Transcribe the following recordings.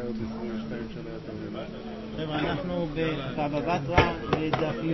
עוד 22 שנה יותר ממנו. חבר'ה, אנחנו בבבא בתרא בדף י'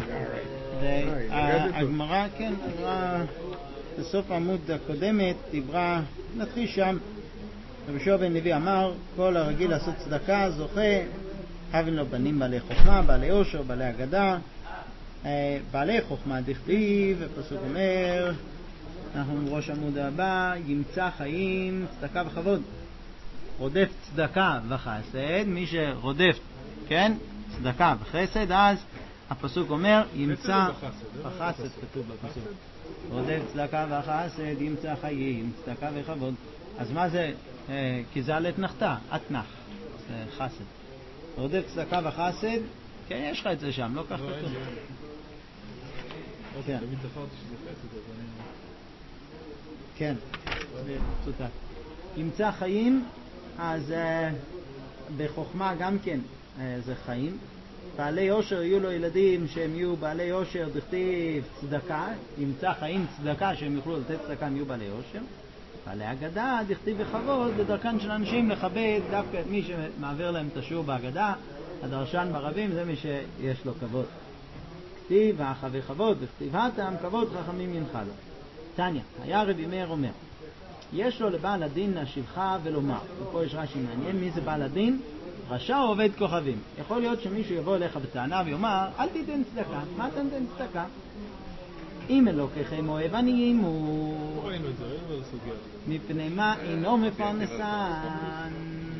והגמרא, כן, הגמרא בסוף העמוד הקודמת דיברה, נתחיל שם. רבי יהושע בן לוי אמר, כל הרגיל לעשות צדקה זוכה, הבין לו בנים בעלי חוכמה, בעלי עושר, בעלי אגדה. בעלי חוכמה דכתיב, הפסוק אומר, אנחנו בראש עמוד הבא, ימצא חיים, צדקה וכבוד. רודף צדקה וחסד, מי שרודף, כן, צדקה וחסד, אז הפסוק אומר, ימצא בחסד, כתוב בפסוק. רודף צדקה וחסד, ימצא חיים, צדקה וכבוד. אז מה זה? כי זה על אתנחתה, אתנח, זה חסד. רודף צדקה וחסד, כן, יש לך את זה שם, לא כך כתוב. כן. תמיד זכרתי שזה חסד, אז אני... כן, זה פשוטה. ימצא חיים, אז בחוכמה גם כן זה חיים. בעלי יושר יהיו לו ילדים שהם יהיו בעלי יושר, דכתיב צדקה, ימצא חיים צדקה שהם יוכלו לתת צדקה, הם יהיו בעלי יושר. בעלי אגדה, דכתיב בכבוד, בדרכן של אנשים לכבד דווקא את מי שמעביר להם את השיעור בהגדה. הדרשן ברבים זה מי שיש לו כבוד. כתיב ואחווה כבוד, וכתיב הטעם כבוד חכמים ינחל לו. תניא, היה רבי מאיר אומר, יש לו לבעל הדין להשיבך ולומר, ופה יש רש"י מעניין, מי זה בעל הדין? רשע או עובד כוכבים. יכול להיות שמישהו יבוא אליך בטענה ויאמר, אל תיתן צדקה. מה אתה נותן צדקה? אם אלוקיכם אוהב עניים הוא... ראינו את זה, ראינו את הסוגיה. מפני מה אינו מפרנסן.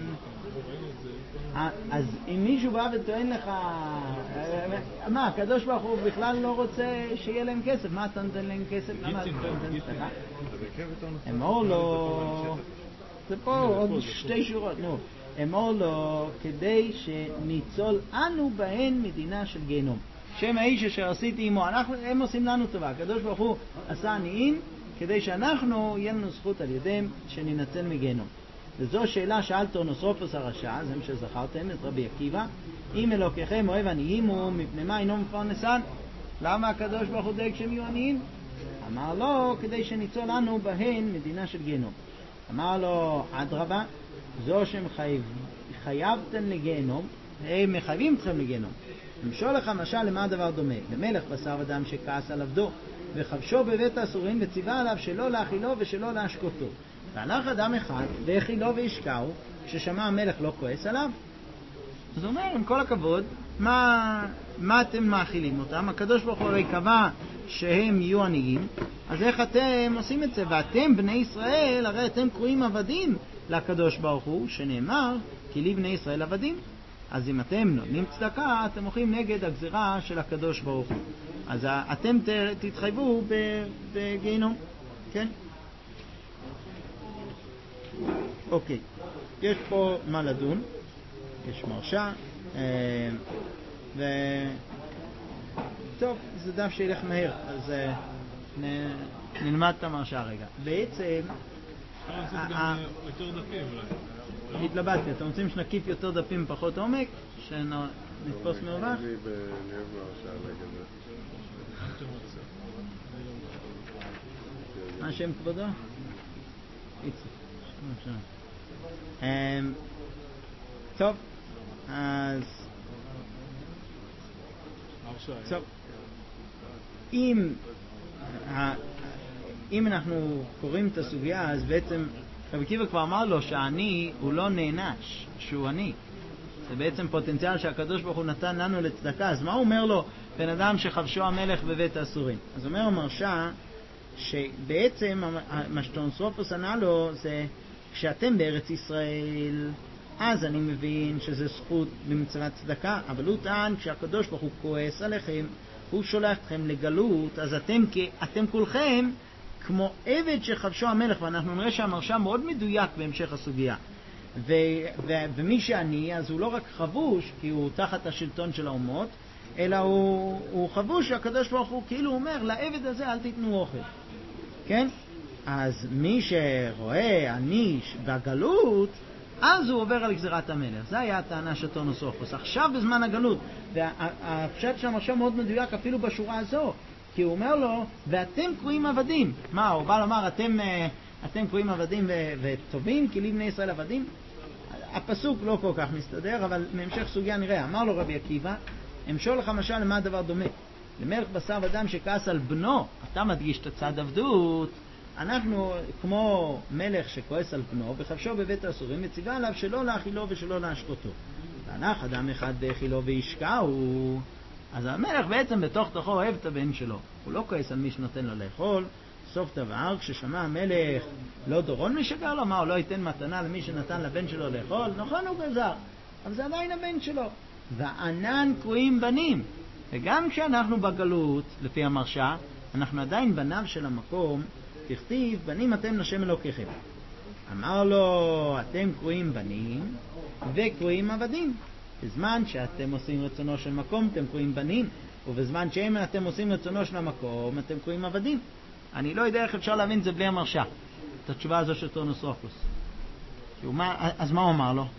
אז אם מישהו בא וטוען לך, מה, הקדוש ברוך הוא בכלל לא רוצה שיהיה להם כסף, מה אתה נותן להם כסף? למה אתה נותן צדקה? אמור לו, זה פה עוד שתי שורות, אמור לו כדי שניצול אנו בהן מדינה של גיהנום. שם האיש אשר עשיתי עמו, הם עושים לנו טובה, הקדוש ברוך הוא עשה עניים כדי שאנחנו יהיה לנו זכות על ידם שננצל מגיהנום. וזו שאלה שאל טורנוסרופוס הרשע, זה מה שזכרתם, את רבי עקיבא, אם אלוקיכם אוהב עניים הוא מפני מה אינו מפרנסן? למה הקדוש ברוך הוא דאג שהם יהיו עניים? אמר לו, כדי שניצול לנו בהן מדינה של גיהנום. אמר לו, אדרבה, זו שהם חייבתם לגיהנום, הם מחייבים אתכם לגיהנום. למשול לך משל למה הדבר דומה? למלך בשר ודם שכעס על עבדו, וחבשו בבית האסורים וציווה עליו שלא להאכילו ושלא להשקותו. והלך אדם אחד והאכילו והשקעו, כששמע המלך לא כועס עליו. אז הוא אומר, עם כל הכבוד, מה אתם מאכילים אותם? הקדוש ברוך הוא הרי קבע שהם יהיו עניים, אז איך אתם עושים את זה? ואתם בני ישראל, הרי אתם קרואים עבדים לקדוש ברוך הוא, שנאמר, כי לי בני ישראל עבדים. אז אם אתם נותנים צדקה, אתם הולכים נגד הגזירה של הקדוש ברוך הוא. אז אתם תתחייבו בגיהנום, כן? אוקיי, יש פה מה לדון, יש מרשה, טוב, זה דף שילך מהר, אז נלמד את המרשה רגע. בעצם יותר דפים אולי. התלבטתי, אתם רוצים שנקיף יותר דפים פחות עומק? שנתפוס מרווח? אני אוהב מרשה לגבי. מה שם כבודו? איציק. טוב, אז טוב, אם אנחנו קוראים את הסוגיה, אז בעצם רבי עקיבא כבר אמר לו שהעני הוא לא נענש, שהוא עני. זה בעצם פוטנציאל שהקדוש ברוך הוא נתן לנו לצדקה. אז מה הוא אומר לו בן אדם שחבשו המלך בבית האסורים? אז אומר המרשה שבעצם מה שטורנוסרופוס ענה לו זה, כשאתם בארץ ישראל, אז אני מבין שזה זכות במצוות צדקה, אבל הוא טען, כשהקדוש ברוך הוא כועס עליכם, הוא שולח אתכם לגלות, אז אתם כולכם כמו עבד שחבשו המלך, ואנחנו נראה שהמרשה מאוד מדויק בהמשך הסוגיה. ומי שאני, אז הוא לא רק חבוש, כי הוא תחת השלטון של האומות, אלא הוא חבוש שהקדוש ברוך הוא כאילו אומר, לעבד הזה אל תיתנו אוכל. כן? אז מי שרואה אני בגלות, אז הוא עובר על גזירת המלך. זה היה הטענה של טורנוסרופוס. עכשיו בזמן הגלות, והפשט שם עכשיו מאוד מדויק אפילו בשורה הזו, כי הוא אומר לו, ואתם קרואים עבדים. מה, הוא בא לומר, אתם קרואים עבדים וטובים, כי לי בני ישראל עבדים? הפסוק לא כל כך מסתדר, אבל מהמשך סוגיה נראה. אמר לו רבי עקיבא, אמשול לך משל למה הדבר דומה? למלך בשר ודם שכעס על בנו, אתה מדגיש את הצד עבדות, אנחנו כמו מלך שכועס על בנו וחבשו בבית האסורים, מציבה עליו שלא להאכילו ושלא להשקותו. והלך אדם אחד והאכילו והשקהו, אז המלך בעצם בתוך תוכו אוהב את הבן שלו, הוא לא כועס על מי שנותן לו לאכול. סוף דבר, כששמע המלך לא דורון משגר לו, מה, הוא לא ייתן מתנה למי שנתן לבן שלו לאכול? נכון, הוא גזר, אבל זה עדיין הבן שלו. וענן קרויים בנים, וגם כשאנחנו בגלות לפי המרשה, אנחנו עדיין בניו של המקום, תכתיב בנים אתם לשם אלוקיכם. אמר לו, אתם קרויים בנים וקרויים עבדים. בזמן שאתם עושים רצונו של מקום אתם קרויים בנים, ובזמן שאתם עושים רצונו של המקום אתם קרויים עבדים. אני לא יודע איך אפשר להבין את זה בלי המרשה, את התשובה הזו של טורנוס רופוס. אז מה הוא אמר לו?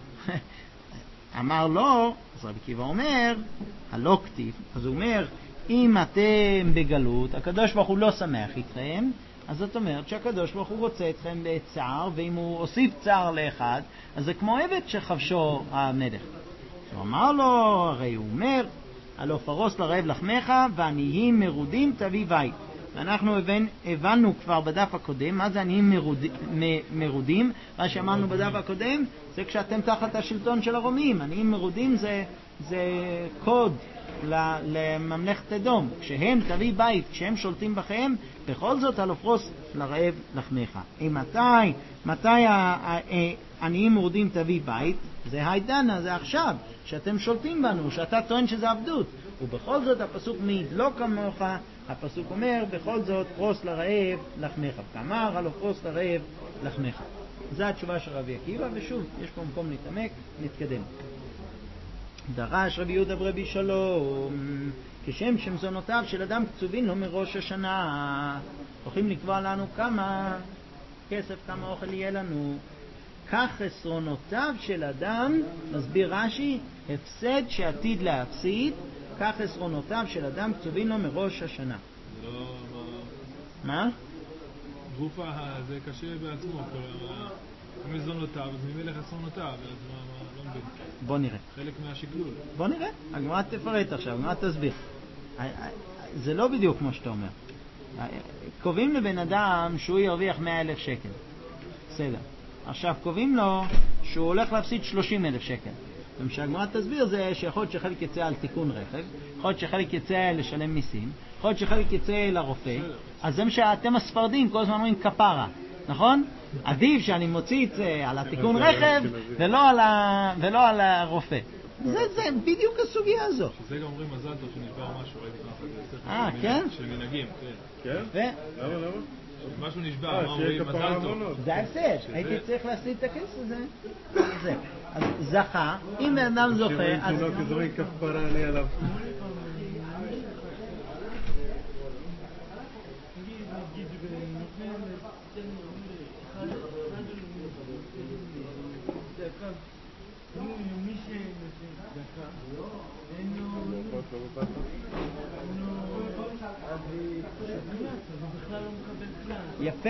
אמר לו, אז רבי עקיבא אומר, הלא כתיב, אז הוא אומר, אם אתם בגלות, הקדוש ברוך הוא לא שמח איתכם, אז זאת אומרת שהקדוש ברוך הוא רוצה אתכם בצער, ואם הוא הוסיף צער לאחד, אז זה כמו עבד שחבשו המלך. הוא אמר לו, הרי הוא אומר, הלא פרוס לרעב לחמך, ועניים מרודים תביא בית. ואנחנו הבנו כבר בדף הקודם, מה זה עניים מרודים? מה שאמרנו בדף הקודם, זה כשאתם תחת השלטון של הרומים. עניים מרודים זה קוד לממלכת אדום. כשהם תביא בית, כשהם שולטים בכם, בכל זאת הלא פרוס לרעב לחמך. מתי עניים מרודים תביא בית? זה העידן, זה עכשיו, שאתם שולטים בנו, שאתה טוען שזה עבדות. ובכל זאת הפסוק מעיד לא כמוך, הפסוק אומר בכל זאת פרוס לרעב לחמך. כלומר הלא פרוס לרעב לחמך. זו התשובה של רבי עקיבא, ושוב יש פה מקום להתעמק, נתקדם. דרש רבי יהודה ברבי שלום, כשם שמזונותיו של אדם קצובים לו מראש השנה, הולכים לקבוע לנו כמה כסף, כמה אוכל יהיה לנו. כך חסרונותיו של אדם, מסביר רש"י, הפסד שעתיד להפסיד, כך חסרונותיו של אדם קצובים לו מראש השנה. זה לא... מה? גופה זה קשה בעצמו, מזונותיו, אז ממילא חסרונותיו, אז לא מבין. בוא נראה. חלק מהשקלול. בוא נראה, הגמרא תפרט עכשיו, הגמרא תסביר. זה לא בדיוק כמו שאתה אומר. קובעים לבן אדם שהוא ירוויח 100,000 שקל. בסדר. עכשיו קובעים לו שהוא הולך להפסיד 30,000 שקל. ומשהגמרא תסביר זה שיכול להיות שחלק יצא על תיקון רכב, יכול להיות שחלק יצא לשלם מיסים, יכול להיות שחלק יצא לרופא. אז זה שאתם הספרדים כל הזמן אומרים כפרה, נכון? עדיף שאני מוציא את זה על התיקון רכב ולא על הרופא. זה בדיוק הסוגיה הזו. שזה גם אומרים מזל טוב שנשבר משהו, ראיתי ככה. כן? של מנהגים, כן. כן? למה? משהו נשבר, מה אומרים מזל טוב. זה ההפסד, הייתי צריך להפסיד את הכסף הזה. אז זכה, אם בן אדם זוכה, אז... כזורי כפרה אני עליו. יפה.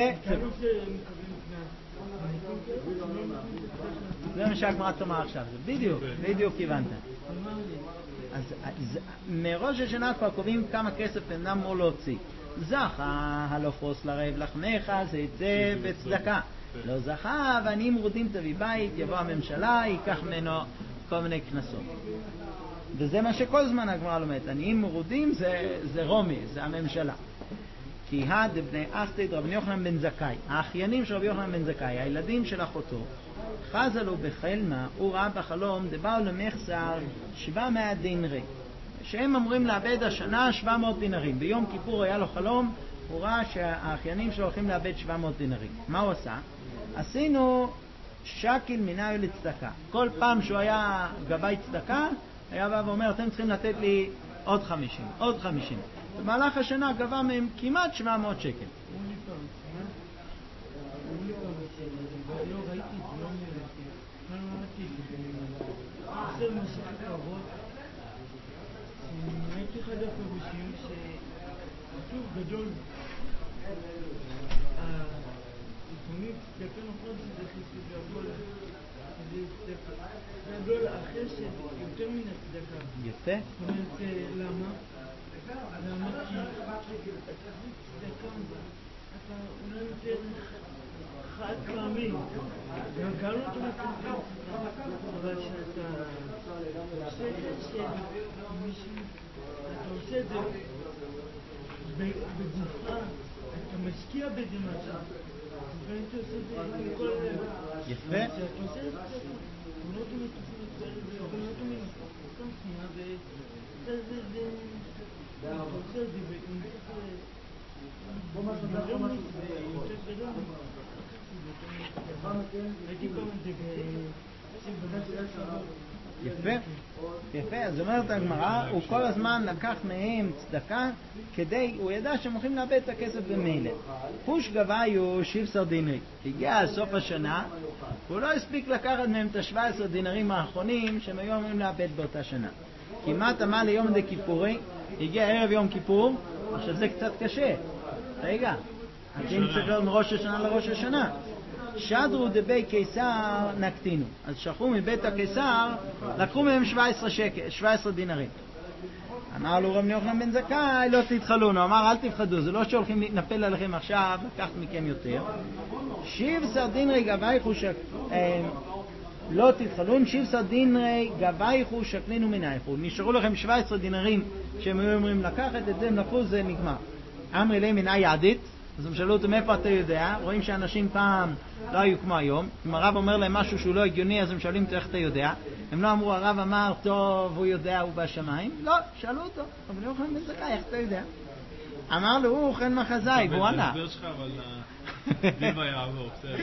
זה מה שהגמרא תאמר עכשיו, זה בדיוק כיוונת. אז מראש השנה כבר קובעים כמה כסף בן אדם אמור להוציא. זכה הלא פרוס לרעב לחמך, זה יצא בצדקה. לא זכה ועניים מרודים תביא בית, יבוא הממשלה, ייקח ממנו כל מיני כנסות. וזה מה שכל זמן הגמרא לומדת. עניים מרודים זה רומי, זה הממשלה. כי בני אחתד רבי יוחנן בן זכאי, האחיינים של רבי יוחנן בן זכאי, הילדים של אחותו, חזלו בחלמה, הוא ראה בחלום, דבאו למחסר 700 דינרי, שהם אמורים לאבד השנה 700 דינרים. ביום כיפור היה לו חלום, הוא ראה שהאחיינים שלו הולכים לאבד 700 דינרים. מה הוא עשה? עשינו שקל מנהל לצדקה. כל פעם שהוא היה גבאי צדקה, היה בא ואומר, אתם צריכים לתת לי עוד 50, עוד 50. במהלך השנה גבה מהם כמעט 700 שקל. הייתי אחד הפירושים שכתוב גדול לפעמים תסתכל נכון שזה חיסוד והכל שזה צדקה. גדול החסד יותר מן הצדקה. יפה. זאת אומרת, למה? למה? כי צדקה, אתה אולי נותן חד פעמי, גם לא תמיד כזה, אבל שאתה עושה חסד, אתה עושה את זה בגופך, אתה משקיע בזה משהו, ואני אתה עושה את זה בכל הלב. יפה. אתה עושה את זה, הוא לא תמיד תפנה את זה, הוא לא תמיד סתם שנייה, אתה עושה את זה, יותר גדול, הייתי פעם את זה יפה, יפה. אז אומרת הגמרא, הוא כל הזמן לקח מהם צדקה כדי, הוא ידע שהם הולכים לאבד את הכסף במילא. פוש גביו 17 דינרי. הגיע סוף השנה, הוא לא הספיק לקחת מהם את 17 דינרים האחרונים שהם היו אמורים לאבד באותה שנה. כמעט עמד ליום דה כיפורי, הגיע ערב יום כיפור, עכשיו זה קצת קשה. רגע, אתם צריך להיות מראש השנה לראש השנה. שדרו דבי קיסר נקטינו. אז שכחו מבית הקיסר, לקחו מהם 17 דינרים. אמר לו רב יוחנן בן זכאי, לא תתחלו. הוא אמר, אל תפחדו, זה לא שהולכים להתנפל עליכם עכשיו, לקחת מכם יותר. 17 דינרי גבייכו לא תתחלון, 17 דינרי גבייכו שקלינו מנייכו. נשארו לכם 17 דינרים שהם היו אומרים לקחת, את זה הם לקחו, זה נגמר. אמרי לי מנהי יעדית, אז הם שאלו אותו מאיפה אתה יודע, רואים שאנשים פעם לא היו כמו היום, אם הרב אומר להם משהו שהוא לא הגיוני אז הם שואלים אותו איך אתה יודע, הם לא אמרו הרב אמר טוב הוא יודע הוא בשמיים, לא, שאלו אותו, אבל לא יכולים לזכאי איך אתה יודע, אמר לו הוא אוכל מחזאי והוא ענה, זה הסבר שלך אבל דיבה יעבור, בסדר.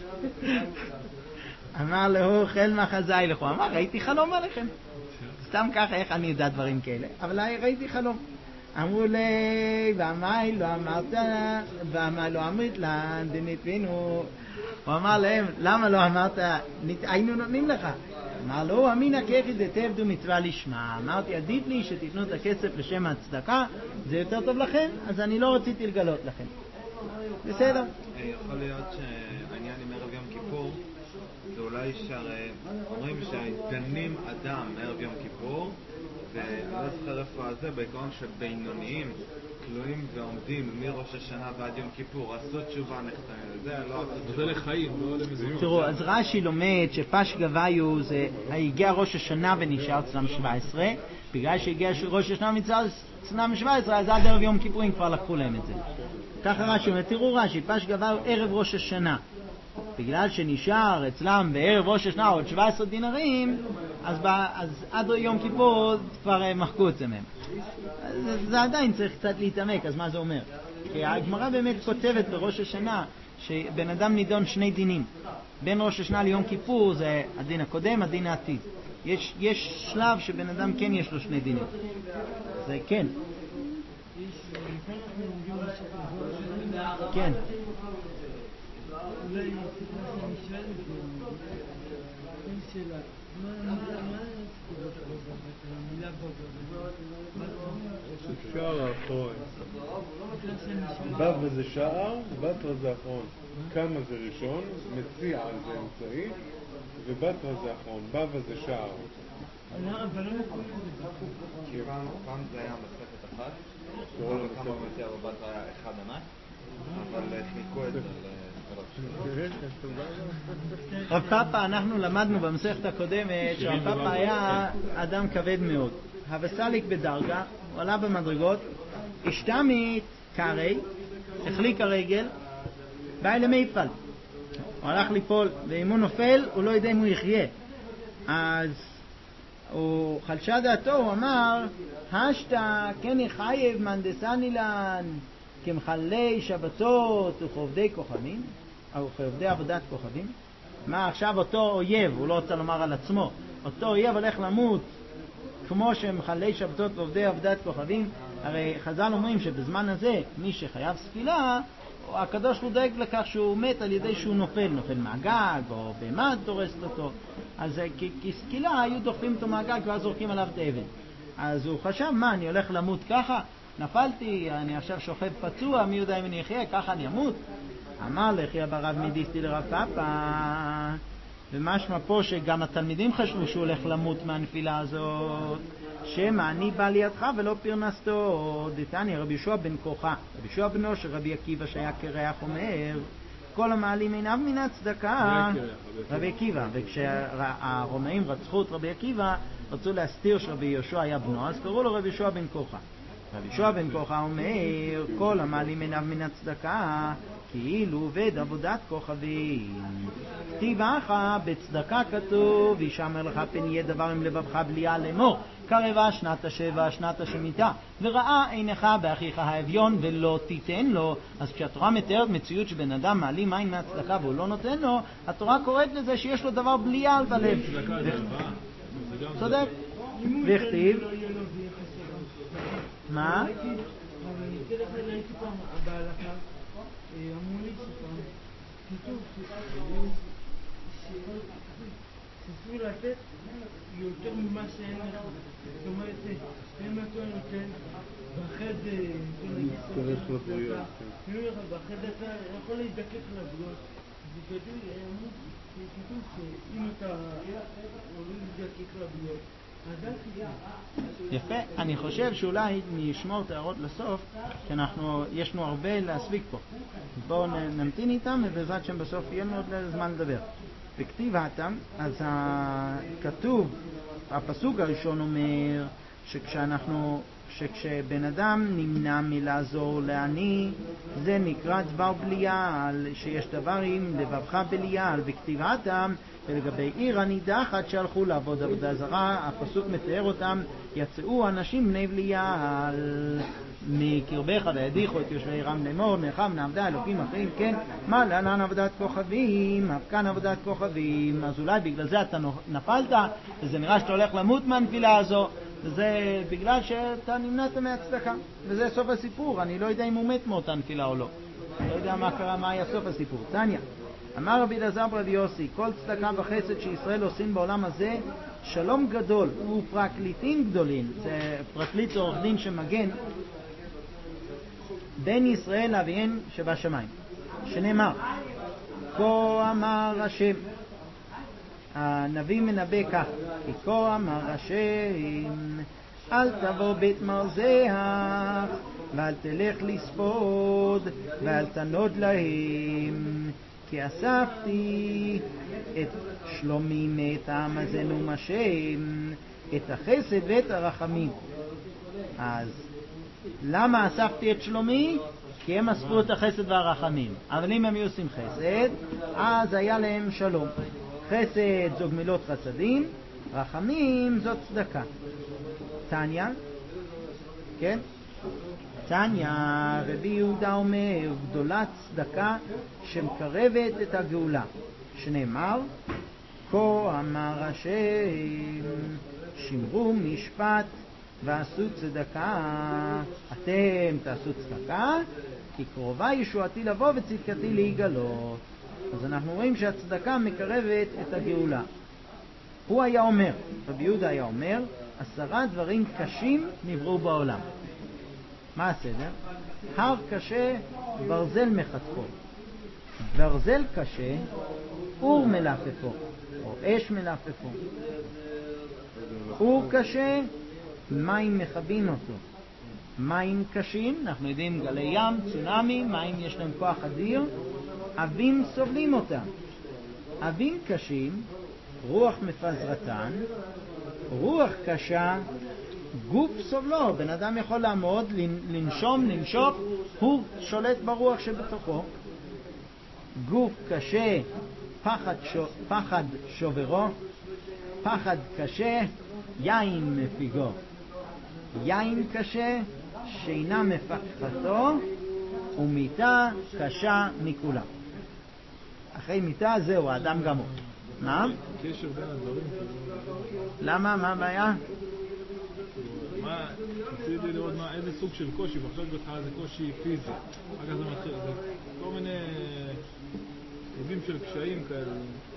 אמר לו הוא אוכל מחזאי לך, הוא אמר ראיתי חלום עליכם, סתם ככה איך אני יודע דברים כאלה, אבל ראיתי חלום. אמרו לי, ואמי לא אמרת, ואמי לא אמרת לה, דנתבינו. הוא אמר להם, למה לא אמרת, היינו נותנים לך. אמר לו, אמינא כיכי דתעבדו מצווה לשמה. אמרתי, עדיף לי שתיתנו את הכסף לשם הצדקה, זה יותר טוב לכם, אז אני לא רציתי לגלות לכם. בסדר. יכול להיות שהעניין עם ערב יום כיפור, זה אולי שהרי אומרים שדנים אדם ערב יום כיפור, ולא זוכר איפה הזה, בעיקרון שבינוניים תלויים ועומדים מראש השנה ועד יום כיפור, עשו תשובה נחתמים, זה לא עשו תשובה. זה לחיים, לא למזונות. תראו, אז רש"י לומד שפש גביו זה הגיע ראש השנה ונשאר צלם 17, בגלל שהגיע ראש השנה מצלם 17, אז עד ערב יום כיפורים כבר לקחו להם את זה. ככה רש"י אומר, תראו רש"י, פש גביו ערב ראש השנה. בגלל שנשאר אצלם בערב ראש השנה עוד 17 דינרים, אז עד יום כיפור כבר מחקו את זה מהם. זה עדיין צריך קצת להתעמק, אז מה זה אומר? כי הגמרא באמת כותבת בראש השנה שבן אדם נידון שני דינים. בין ראש השנה ליום כיפור זה הדין הקודם, הדין העתיד. יש שלב שבן אדם כן יש לו שני דינים. זה כן. כן. אולי אני שואל את זה, אין שאלה, מה המילה שער האחרון. בבא זה שער, בתרא זה אחרון. כמה זה ראשון, מציע זה אמצעי, ובתרא זה אחרון. בבא זה שער. אבל לא קוראים את זה. כי פעם זה היה מסכת אחת, כמה מציע בבתרא היה אחד ענק, אבל חילקו את זה רב פאפא, אנחנו למדנו במסכת הקודמת שרב פאפא היה אדם כבד מאוד, הבסליק בדרגה, הוא עלה במדרגות, השתמית קרי, החליק הרגל, בא אל מיפל, הוא הלך ליפול, ואם הוא נופל הוא לא יודע אם הוא יחיה, אז הוא חלשה דעתו, הוא אמר השתה כן יחייב מנדסני לן כמחללי שבתות וכעובדי כוכבים או כעובדי עבודת כוכבים. מה עכשיו אותו אויב, הוא לא רוצה לומר על עצמו, אותו אויב הולך למות כמו שמחללי שבתות ועובדי עבודת כוכבים. הרי חז"ל אומרים שבזמן הזה מי שחייב ספילה, הקדוש הוא דואג לכך שהוא מת על ידי שהוא נופל מהגג או בהמה דורסת אותו, אז כסקילה היו דוחפים אותו מהגג ואז זורקים עליו את האבן. אז הוא חשב, מה, אני הולך למות ככה? נפלתי, אני עכשיו שוכב פצוע, מי יודע אם אני אחיה, ככה אני אמות? אמר לחיה ברב מדיסטי לרב פאפא, ומשמע פה שגם התלמידים חשבו שהוא הולך למות מהנפילה הזאת, שמא אני בא לידך ולא פרנסתו. דתניא רבי יהושע בן כוחה, רבי יהושע בנו של רבי עקיבא שהיה קרח אומר, כל המעלים עיניו מן הצדקה. רבי עקיבא, וכשהרומאים רצחו את רבי עקיבא רצו להסתיר שרבי יהושע היה בנו, אז קראו לו רבי יהושע בן כוחה. רבי יהושע בן כוחה אומר, כל המעלים עיניו מן הצדקה כאילו עובד עבודת כוכבים. כתיב אחא בצדקה כתוב, וישמר לך פן יהיה דבר עם לבבך בליעה לאמור, קרבה שנת השבע שנת השמיטה, וראה עיניך באחיך האביון ולא תיתן לו. אז כשהתורה מתארת מציאות שבן אדם מעלים עין מהצדקה והוא לא נותן לו, התורה קוראת לזה שיש לו דבר בליעה בלב. צודק. וכתיב מה? אבל אני אתן לך, ראיתי פעם בהלכה, אמרו לי שפעם כתוב שאסור לתת יותר ממה שאין לך. זאת אומרת, אם אתה נותן ואחרי זה ואחרי זה אתה יכול להידקק לבריאות. זה כתוב שאם אתה הולך להידקק לבריאות, יפה, אני חושב שאולי נשמור את הערות לסוף, יש לנו הרבה להספיק פה. בואו נמתין איתם ובעזרת שם בסוף יהיה לנו עוד זמן לדבר. בכתיב האתם, אז כתוב, הפסוק הראשון אומר שכשבן אדם נמנע מלעזור לעני, זה נקרא דבר בליעל, שיש דברים לבבך בליעל. בכתיב האתם, ולגבי עיר הנידחת שהלכו לעבוד עבודה זרה, הפסוק מתאר אותם, יצאו אנשים בני בליעל מקרבך וידיחו את יושבי עירם לאמור, נחם נעבדה אלוקים אחרים, כן, מה לענן עבודת כוכבים, אף כאן עבודת כוכבים. אז אולי בגלל זה אתה נפלת, וזה נראה שאתה הולך למות מהנפילה הזו, וזה בגלל שאתה נמנעת מהצדקה, וזה סוף הסיפור. אני לא יודע אם הוא מת מאותה נפילה או לא, לא יודע מה קרה, מה היה סוף הסיפור. תניא אמר רבי אלעזר ברבי יוסי, כל צדקה וחסד שישראל עושים בעולם הזה שלום גדול ופרקליטים גדולים. זה פרקליט עורך דין שמגן בין ישראל לאביהם שבשמיים, שנאמר כה אמר השם. הנביא מנבא כך, כי כה אמר השם, אל תבוא בית מרזח ואל תלך לספוד ואל תנוד להם, כי אספתי את שלומי מאת העם הזה נאום השם, את החסד ואת הרחמים. אז למה אספתי את שלומי? כי הם אספו את החסד והרחמים. אבל אם הם היו עושים חסד, אז היה להם שלום. חסד זו גמילות חסדים, רחמים זו צדקה. תניא, כן? תניא רבי יהודה אומר, גדולה צדקה שמקרבת את הגאולה, שנאמר כה אמר השם, שמרו משפט ועשו צדקה. אתם תעשו צדקה כי קרובה ישועתי לבוא וצדקתי להיגלות. אז אנחנו רואים שהצדקה מקרבת את הגאולה. הוא היה אומר, רבי יהודה היה אומר, 10 דברים קשים נבראו בעולם. מה הסדר? הר קשה ברזל מחתכו, ברזל קשה אור מלפפו או אש מלפפו, אור קשה מים מכבים אותו, מים קשים, אנחנו יודעים גלי ים, צונאמי, מים יש להם כוח אדיר, אבים סובלים אותם. אבים קשים רוח מפזרתן, רוח קשה גוף סובלו. בן אדם יכול לעמוד, לנשום, לנשוק, הוא שולט ברוח שבתוכו. גוף קשה פחד שוברו, פחד קשה יין מפיגו, יין קשה שינה מפחתו, ומיתה קשה מכולה. אחרי מיתה זהו, האדם גמור. מה? קשר בין הדברים. למה? מה הבעיה? רציתי לראות איזה סוג של קושי, ועכשיו בהתחלה זה קושי פיזי, אחר כך זה מתחיל, זה כל מיני סוגים של קשיים כאלה.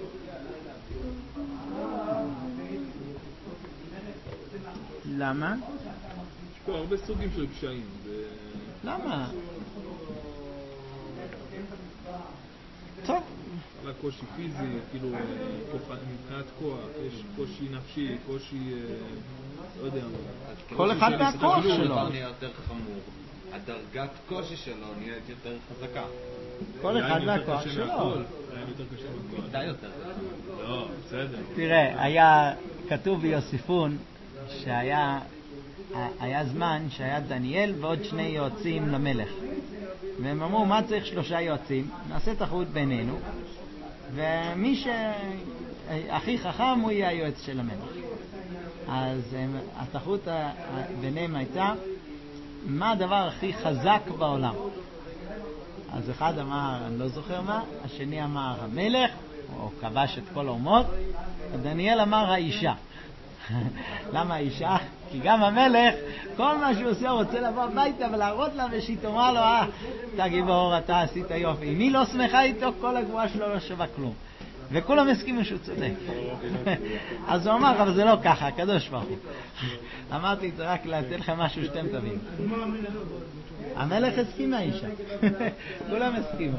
למה? יש פה הרבה סוגים של קשיים. למה? טוב. בהתחלה קושי פיזי, כאילו מבחינת כוח, יש קושי נפשי, קושי, לא יודע מה. כל אחד מהכוח שלו. הדבר נהיה יותר חמור, הדרגת קושי שלו נהיית יותר חזקה. כל אחד מהכוח שלו. היה יותר קשה מהכל. די יותר קשה. לא, בסדר. תראה, היה כתוב ביוסיפון שהיה זמן שהיה דניאל ועוד 2 יועצים למלך, והם אמרו מה צריך 3 יועצים, נעשה תחרות בינינו, ומי שהכי חכם הוא יהיה היועץ של המלך. אז התחרות ביניהם הייתה מה הדבר הכי חזק בעולם. אז אחד אמר אני לא זוכר מה, השני אמר המלך, או כבש את כל האומות, ודניאל אמר האישה. למה האישה? כי גם המלך, כל מה שהוא עושה רוצה לבוא הביתה ולהראות לה, ושהיא תאמר לו, אתה גיבור, אתה עשית יופי. אם היא לא שמחה איתו, כל הגבוהה שלו לא שווה כלום. וכולם הסכימו שהוא צודק. אז הוא אמר, אבל זה לא ככה, הקדוש ברוך הוא. אמרתי, זה רק לתת לכם משהו שאתם תבינו. המלך הסכים מהאישה. כולם הסכימו.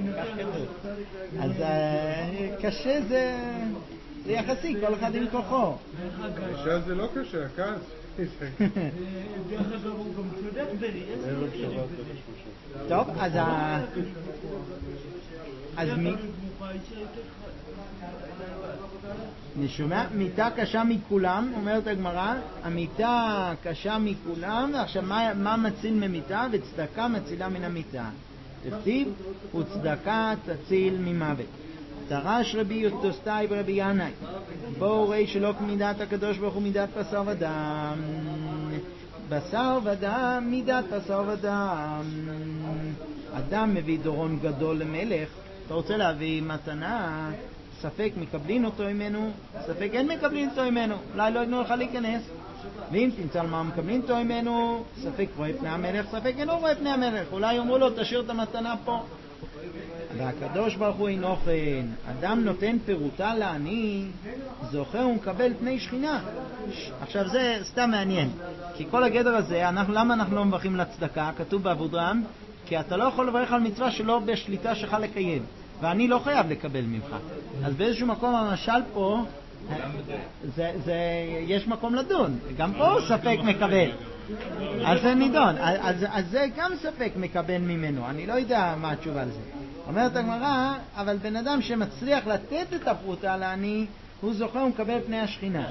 אז קשה זה יחסי, כל אחד עם כוחו. האישה זה לא קשה, הכעס. דרך אגב הוא גם צודק ערב שבת טוב, אז מי? אני שומע, מיטה קשה מכולם, אומרת הגמרא, המיטה קשה מכולם, ועכשיו מה מציל ממיטה? וצדקה מצילה מן המיטה. תכתיב, וצדקה תציל ממוות. דרש רבי יוסטאי ורבי ינאי, בואו ראי שלא כמידת הקדוש ברוך הוא מידת בשר ודם. בשר ודם, מידת בשר ודם. אדם מביא דורון גדול למלך, אתה רוצה להביא מתנה, ספק מקבלים אותו ממנו, ספק אין מקבלים אותו ממנו, אולי לא יתנו לך להיכנס. ואם תמצא מה מקבלים אותו ממנו, ספק רואה פני המלך, ספק אינו רואה פני המלך, אולי יאמרו לו תשאיר את המתנה פה. והקדוש ברוך הוא אינו כן, אדם נותן פירוטה לעני, זוכר ומקבל פני שכינה. עכשיו זה סתם מעניין, כי כל הגדר הזה, למה אנחנו לא מברכים לצדקה? כתוב בעבודם, כי אתה לא יכול לברך על מצווה שלא בשליטה שלך לקיים, ואני לא חייב לקבל ממך. אז באיזשהו מקום המשל פה, יש מקום לדון, גם פה הוא ספק מקבל, אז זה נידון, אז זה גם ספק מקבל ממנו, אני לא יודע מה התשובה על זה. אומרת הגמרא, אבל בן אדם שמצליח לתת את הפרוטה לעני, הוא זוכה ומקבל פני השכינה.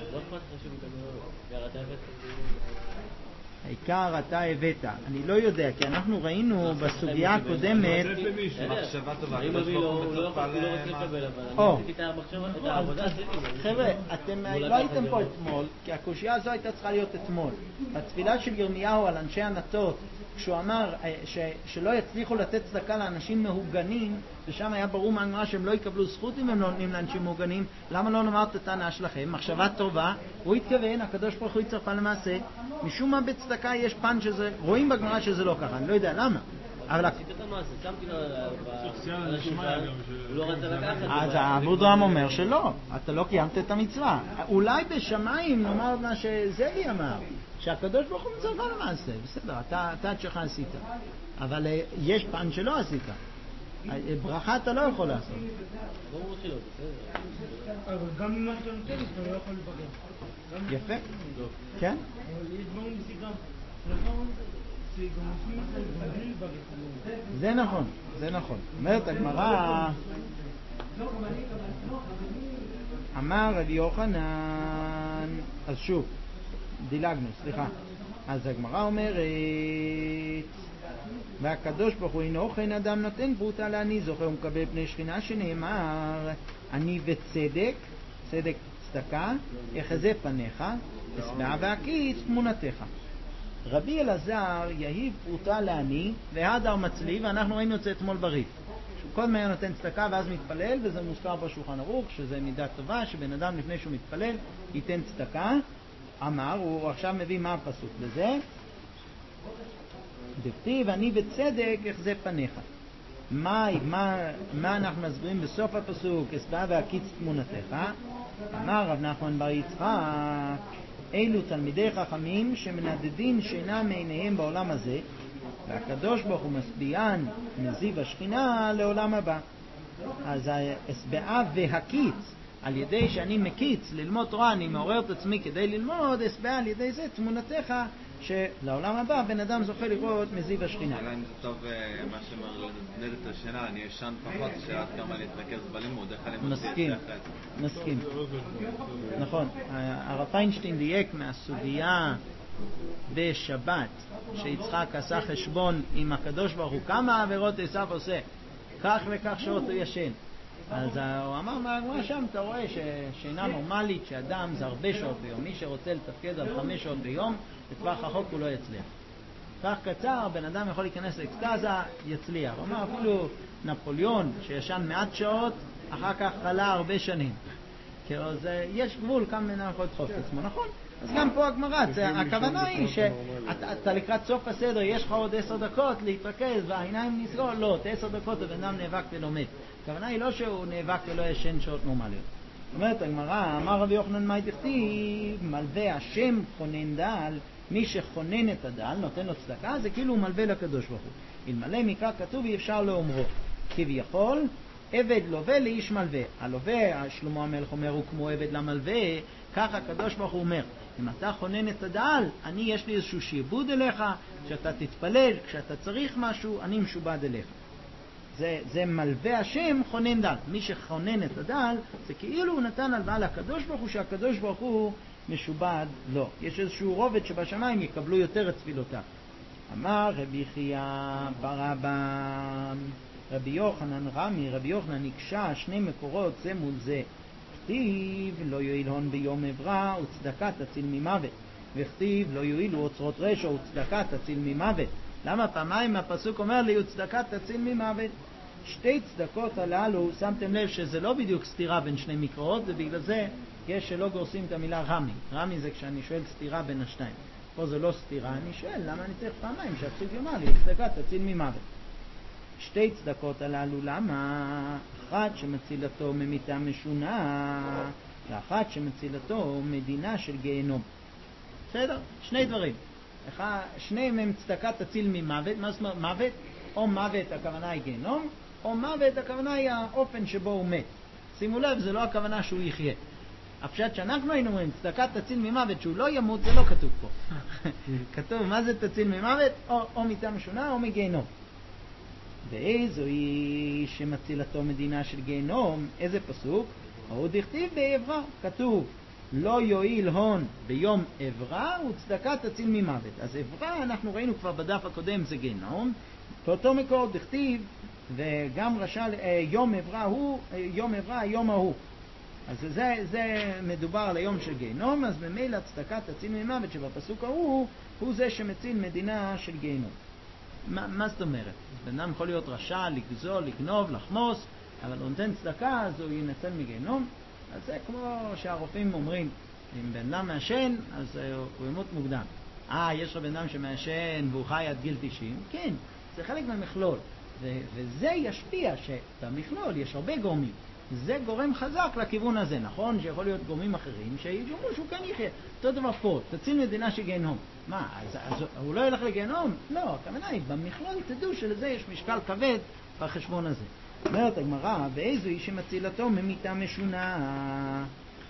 העיקר אתה הבאת. אני לא יודע, כי אנחנו ראינו בסוגיה הקודמת... מחשבה טובה. הוא לא רוצה לקבל, אבל אני עשיתי את העבודה שלי. חבר'ה, אתם לא הייתם פה אתמול, כי הקושיה הזו הייתה צריכה להיות אתמול. בתפילה של ירמיהו על אנשי הנטות, כשהוא אמר שלא יצליחו לתת צדקה לאנשים מהוגנים, ושם היה ברור מהגמרא שהם לא יקבלו זכות אם הם לא נותנים לאנשים מהוגנים, למה לא נאמר את הטענה שלכם? מחשבה טובה, הוא התכוון, הקדוש ברוך הוא יצרפה למעשה, משום מה בצדקה יש פן שזה, רואים בגמרא שזה לא ככה, אני לא יודע למה. אבל אז אבודרם אומר שלא, אתה לא קיימת את המצווה. אולי בשמיים נאמר מה שזאבי אמר, שהקדוש ברוך הוא מצרפה למעשה, בסדר, אתה את שלך עשית, אבל יש פן שלא עשית, ברכה אתה לא יכול לעשות. אבל גם אם אתה נותן, אתה לא יכול לברך. יפה, כן? אבל יש דברים שגם עושים את זה בלי לברך. זה נכון, זה נכון. אומרת הגמרא, אמר רבי יוחנן, אז שוב, דילגנו, סליחה. אז הגמרא אומרת, והקדוש ברוך הוא אינו כן אדם נותן פרוטה לעני, זוכר ומקבל פני שכינה, שנאמר, אני וצדק, צדק צדקה, יחזה פניך, אשבע והקיץ תמונתך. רבי אלעזר יהיב פרוטה לעני, והדר מצלי, ואנחנו ראינו את זה אתמול בריף. קודם היה נותן צדקה ואז מתפלל, וזה מוזכר בשולחן ערוך, שזה מידה טובה, שבן אדם לפני שהוא מתפלל ייתן צדקה. אמר, הוא עכשיו מביא מה הפסוק לזה, דכתיב אני וצדק יחזה פניך. מה אנחנו מסבירים בסוף הפסוק, אשבע והקיץ תמונתך? אמר רב נחמן בר יצחק, אלו תלמידי חכמים שמנדדים שינה מעיניהם בעולם הזה, והקדוש ברוך הוא משביען מזיו השכינה לעולם הבא. אז הסבעה והקיץ, על ידי שאני מקיץ ללמוד תורה, אני מעורר את עצמי כדי ללמוד, הסבעה על ידי זה תמונתך שלעולם הבא בן אדם זוכה לראות מזיו השכינה. אלא אם זה טוב מה שאומר לנדד את השינה, אני ישן פחות שעד כמה להתרכז בלימוד, איך אני מוציא את זה? מסכים. נכון, הרב פיינשטיין דייק מהסוגיה בשבת שיצחק עשה חשבון עם הקדוש ברוך הוא כמה עבירות עשיו עושה, כך וכך שעות הוא ישן. אז הוא אמר מה שם, אתה רואה ששינה נורמלית שאדם זה הרבה שעות ביום, מי שרוצה לתפקד על 5 שעות ביום בטווח רחוק הוא לא יצליח. טווח קצר בן אדם יכול להיכנס לאקסטזה, יצליח. הוא אמר אפילו נפוליאון שישן מעט שעות אחר כך חלה הרבה שנים, אז יש גבול כמה בן אדם יכול לדחוף את עצמו. נכון, אז גם פה הגמרא, הכוונה היא שאתה לקראת סוף הסדר, יש לך עוד 10 דקות להתרכז והעיניים נסגור, לא, 10 דקות הבן אדם נאבק ולומד. הכוונה היא לא שהוא נאבק ולא ישן שעות נורמליות. זאת אומרת הגמרא, אמר רבי יוחנן מאי דכתיב, מלווה השם חונן דל, מי שחונן את הדל נותן לו צדקה, זה כאילו הוא מלווה לקדוש ברוך הוא. אלמלא מקרא כתוב אי אפשר לאומרו, כביכול עבד לווה לאיש מלווה. הלווה, שלמה המלך אומר, הוא כמו עבד למלווה. כך הקדוש ברוך הוא אומר, אם אתה חונן את הדל, יש לי איזשהו שיבוד אליך, כשאתה תתפלל, כשאתה צריך משהו, אני משובד אליך. זה מלווה השם חונן דל. מי שחונן את הדל זה כאילו הוא נתן הלוואה לקדוש ברוך הוא, שהקדוש ברוך הוא משובד לו. יש איזשהו רובד שבשמיים יקבלו יותר את תפילותיו. אמר רבי חייא בר אבא רבי יוחנן רמי, רבי יוחנן נקשה 2 מקורות זה מול זה. כתיב לא יועיל הון ביום עברה וצדקה תציל ממוות, וכתיב לא יועילו אוצרות רשע וצדקה תציל ממוות. למה פעמיים הפסוק אומר לי וצדקה תציל ממוות? 2 צדקות הללו, שמתם לב שזה לא בדיוק סתירה בין 2 מקראות, ובגלל זה יש שלא גורסים את המילה רמי. רמי זה כשאני שואל סתירה בין השתיים. פה זה לא סתירה, אני שואל למה אני צריך פעמיים שהפסוק יאמר לי צדקה תציל ממוות. 2 צדקות הללו, למה? אחת שמצילתו ממיתה משונה, ואחת שמצילתו מדינה של גיהנום. בסדר? 2 דברים. שניהם הם צדקה תציל ממוות. מה זאת אומרת מוות? או מוות הכוונה היא גיהנום, או מוות הכוונה היא האופן שבו הוא מת. שימו לב, זה לא הכוונה שהוא יחיה. הפשט שאנחנו היינו אומרים צדקה תציל ממוות שהוא לא ימות, זה לא כתוב פה. כתוב מה זה תציל ממוות? או מיתה משונה או מגיהנום. ואיזו היא שמצילתו מדינה של גיהנום? איזה פסוק? עוד הכתיב בעברה, כתוב לא יועיל הון ביום עברה וצדקה תציל ממוות. אז עברה אנחנו ראינו כבר בדף הקודם זה גיהנום, באותו מקור דכתיב וגם רש"ל יום עברה הוא יום עברה היום ההוא. אז זה מדובר על היום של גיהנום, אז ממילא צדקה תציל ממוות שבפסוק ההוא הוא זה שמציל מדינה של גיהנום. מה זאת אומרת? בן אדם יכול להיות רשע, לגזול, לגנוב, לחמוס, אבל הוא נותן צדקה אז הוא ינצל מגיהנום. אז זה כמו שהרופאים אומרים, אם בן אדם מעשן אז הוא ימות מוקדם. יש לו בן אדם שמעשן והוא חי עד גיל 90? כן, זה חלק מהמכלול, וזה ישפיע שבמכלול יש הרבה גורמים. זה גורם חזק לכיוון הזה. נכון שיכול להיות גורמים אחרים שיגרמו שהוא כן יחיה. אותו דבר פה, תציל מדינה של גיהנום. מה, אז הוא לא ילך לגיהנום? לא, הכוונה היא, במכלול תדעו שלזה יש משקל כבד בחשבון הזה. אומרת הגמרא, ואיזו היא שמצילתו ממיתה משונה?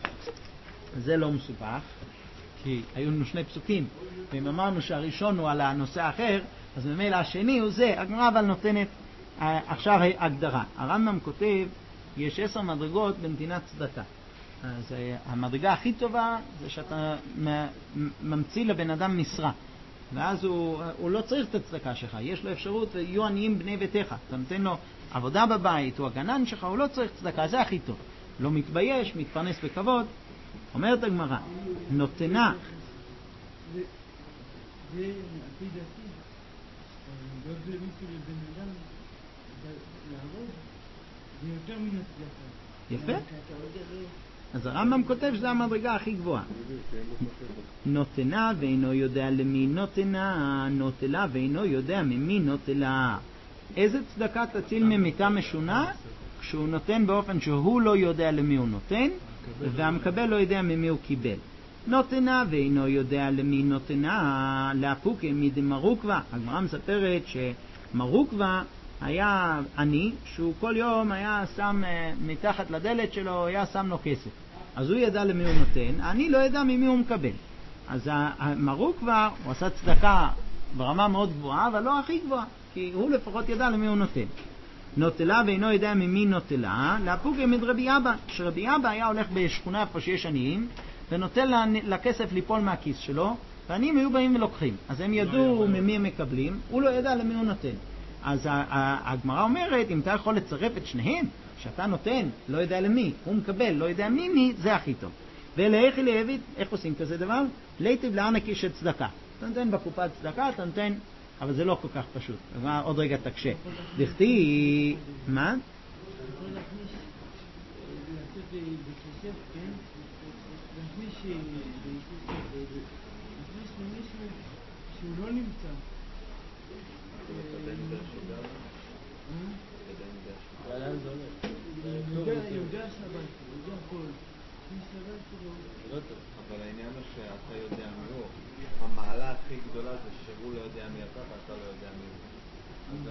זה לא מסובך, כי היו לנו 2 פסוקים, ואם אמרנו שהראשון הוא על הנושא האחר, אז ממילא השני הוא זה. הגמרא אבל נותנת עכשיו הגדרה. הרמב"ם כותב, יש 10 מדרגות בנתינת צדקה. אז המדרגה הכי טובה זה שאתה ממציא לבן אדם משרה, ואז הוא לא צריך את הצדקה שלך, יש לו אפשרות, יהיו עניים בני ביתך, אתה נותן לו עבודה בבית, הוא הגנן שלך, הוא לא צריך צדקה, זה הכי טוב, לא מתבייש, מתפרנס בכבוד. אומרת הגמרא, נותנה זה לפי דעתי להיות זה מישהו לבן אדם לעבוד זה יותר מן הצדקה. יפה. אז הרמב"ם כותב שזה המדרגה הכי גבוהה. נותנה ואינו יודע למי נותנה, נוטלה ואינו יודע ממי נוטלה. איזה צדקה תציל ממיתה משונה? כשהוא נותן באופן שהוא לא יודע למי הוא נותן, והמקבל לא יודע ממי הוא קיבל. נותנה ואינו יודע למי נותנה, להפוקי מדמרוקווה. הגמרא מספרת שמרוקווה היה עני, שהוא כל יום היה שם מתחת לדלת שלו, היה שם לו כסף. אז הוא ידע למי הוא נותן, העני לא ידע ממי הוא מקבל. אז המרו כבר, הוא עשה צדקה ברמה מאוד גבוהה, אבל לא הכי גבוהה, כי הוא לפחות ידע למי הוא נותן. נוטלה ואינו יודע ממי נוטלה, להפוגה מדרבי אבא, שרבי אבא היה הולך בשכונה איפה שיש עניים, ונותן לכסף ליפול מהכיס שלו, והעניים היו באים ולוקחים. אז הם ידעו ממי הם מקבלים, הוא לא ידע למי הוא נותן. אז הגמרא אומרת, אם אתה יכול לצרף את שניהם, שאתה נותן, לא יודע למי, הוא מקבל, לא יודע מי, זה הכי טוב. ולאיך להביט, איך עושים כזה דבר? ליטיב לענקי של צדקה. אתה נותן בקופת צדקה, אתה נותן, אבל זה לא כל כך פשוט. עוד רגע תקשה. דכתי, מה? יכול להכניס, לעשות בכסף, כן? להכניס למישהו שהוא לא נמצא. יודע סבל, יודע הכל. אבל העניין הוא שאתה יודע מי הוא. המעלה הכי גדולה זה שהוא לא יודע מי אתה ואתה לא יודע מי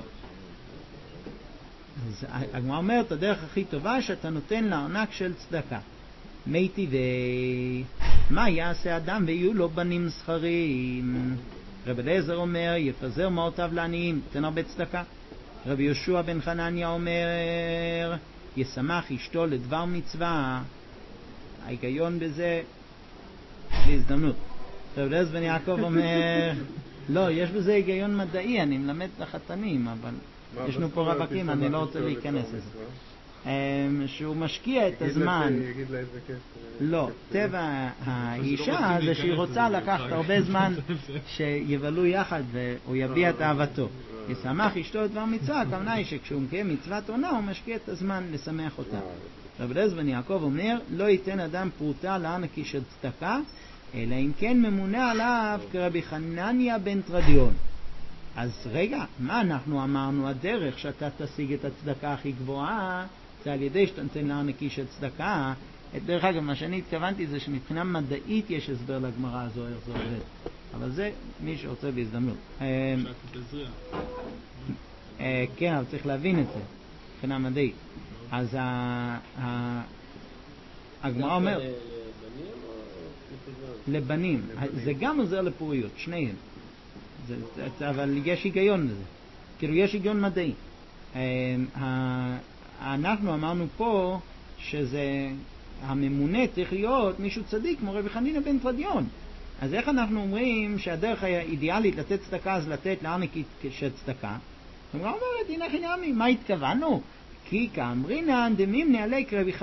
הוא. אז הגמרא אומרת, הדרך הכי טובה שאתה נותן לארנק של צדקה. מי טבעי, מה יעשה אדם ויהיו לו בנים זכרים? רבי אליעזר אומר, יפזר מעותיו לעניים, תן הרבה צדקה. רבי יהושע בן חנניה אומר, ישמח אשתו לדבר מצווה. ההיגיון בזה להזדמנות. רבי אליעזר בן יעקב אומר, לא, יש בזה היגיון מדעי, אני מלמד לחתנים, אבל ישנו פה רווקים, אני לא רוצה להיכנס לזה. שהוא משקיע את הזמן. לא, טבע האישה זה שהיא רוצה לקחת הרבה זמן שיבלו יחד והוא יביע את אהבתו. ישמח אשתו לדבר מצווה, הכוונה היא שכשהוא מקיים מצוות עונה הוא משקיע את הזמן לשמח אותה. רבי אליעזר בן יעקב אומר, לא ייתן אדם פרוטה לענקי של צדקה, אלא אם כן ממונה עליו כרבי חנניה בן תרדיון. אז רגע, מה אנחנו אמרנו? הדרך שאתה תשיג את הצדקה הכי גבוהה זה על ידי שאתה נותן לענקי של צדקה. דרך אגב, מה שאני התכוונתי זה שמבחינה מדעית יש הסבר לגמרא הזו, איך זה עובד. אבל זה מי שרוצה בהזדמנות. כן, אבל צריך להבין את זה מבחינה מדעית. אז הגמרא אומר לבנים, זה גם עוזר לפוריות, שניהם. אבל יש היגיון לזה, כאילו יש היגיון מדעי. אנחנו אמרנו פה שזה הממונה צריך להיות מישהו צדיק כמו רבי חנינא בן תרדיון. אז איך אנחנו אומרים שהדרך האידיאלית לתת צדקה אז לתת לענקי של צדקה? הגמרא אומרת, הנה חינמי, מה התכוונו? כי כאמרינן דמימני עלי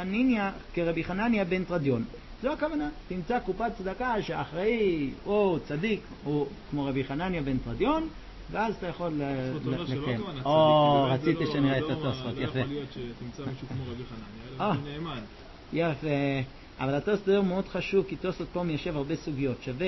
כרבי חנניה בן תרדיון. זו הכוונה, תמצא קופת צדקה שאחראי או צדיק או כמו רבי חנניה בן תרדיון, ואז אתה יכול לקיים. או רציתי שנראה את התוספות, יפה. לא יכול להיות שתמצא מישהו כמו רבי חנניה, אלא נאמן. יפה, אבל התוספות זה מאוד חשוב, כי תוספות פה מיישב הרבה סוגיות. שווה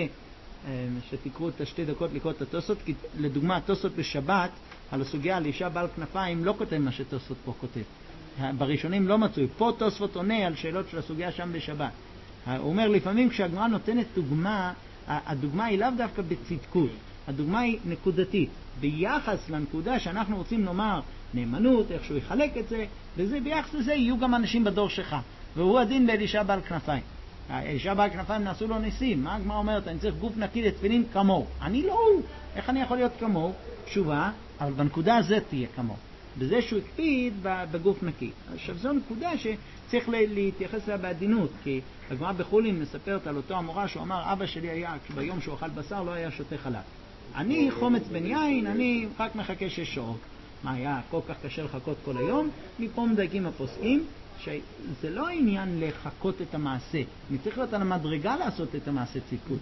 שתקראו את 2 דקות לקרוא את התוספות, כי לדוגמה התוספות בשבת על הסוגיה על אישה בעל כנפיים לא כותב מה שתוספות פה כותב. בראשונים לא מצוי. פה תוספות עונה על שאלות של הסוגיה שם בשבת. הוא אומר, לפעמים כשהגמרא נותנת דוגמה, הדוגמה היא לאו דווקא בצדקות, הדוגמה היא נקודתית, ביחס לנקודה שאנחנו רוצים לומר נאמנות, איך שהוא יחלק את זה, וזה ביחס לזה יהיו גם אנשים בדור שלך, והוא הדין באלישע בעל כנפיים. אלישע בעל כנפיים נעשו לו ניסים, מה הגמרא אומרת? אני צריך גוף נקי לתפילין כמוהו, אני לא הוא, איך אני יכול להיות כמוהו? תשובה, אבל בנקודה הזאת תהיה כמוהו, בזה שהוא הקפיד בגוף נקי. עכשיו זו נקודה שצריך להתייחס לה בעדינות, כי הגמרא בחולין מספרת על אותו המורה שהוא אמר, אבא שלי היה, ביום שהוא אכל בשר לא היה שותה חלב. אני חומץ בן יין, אני רק מחכה 6 שעות. מה היה כל כך קשה לחכות כל היום? מפה מדייקים הפוסקים שזה לא העניין לחכות את המעשה, אני צריך להיות על המדרגה לעשות את המעשה צדקות.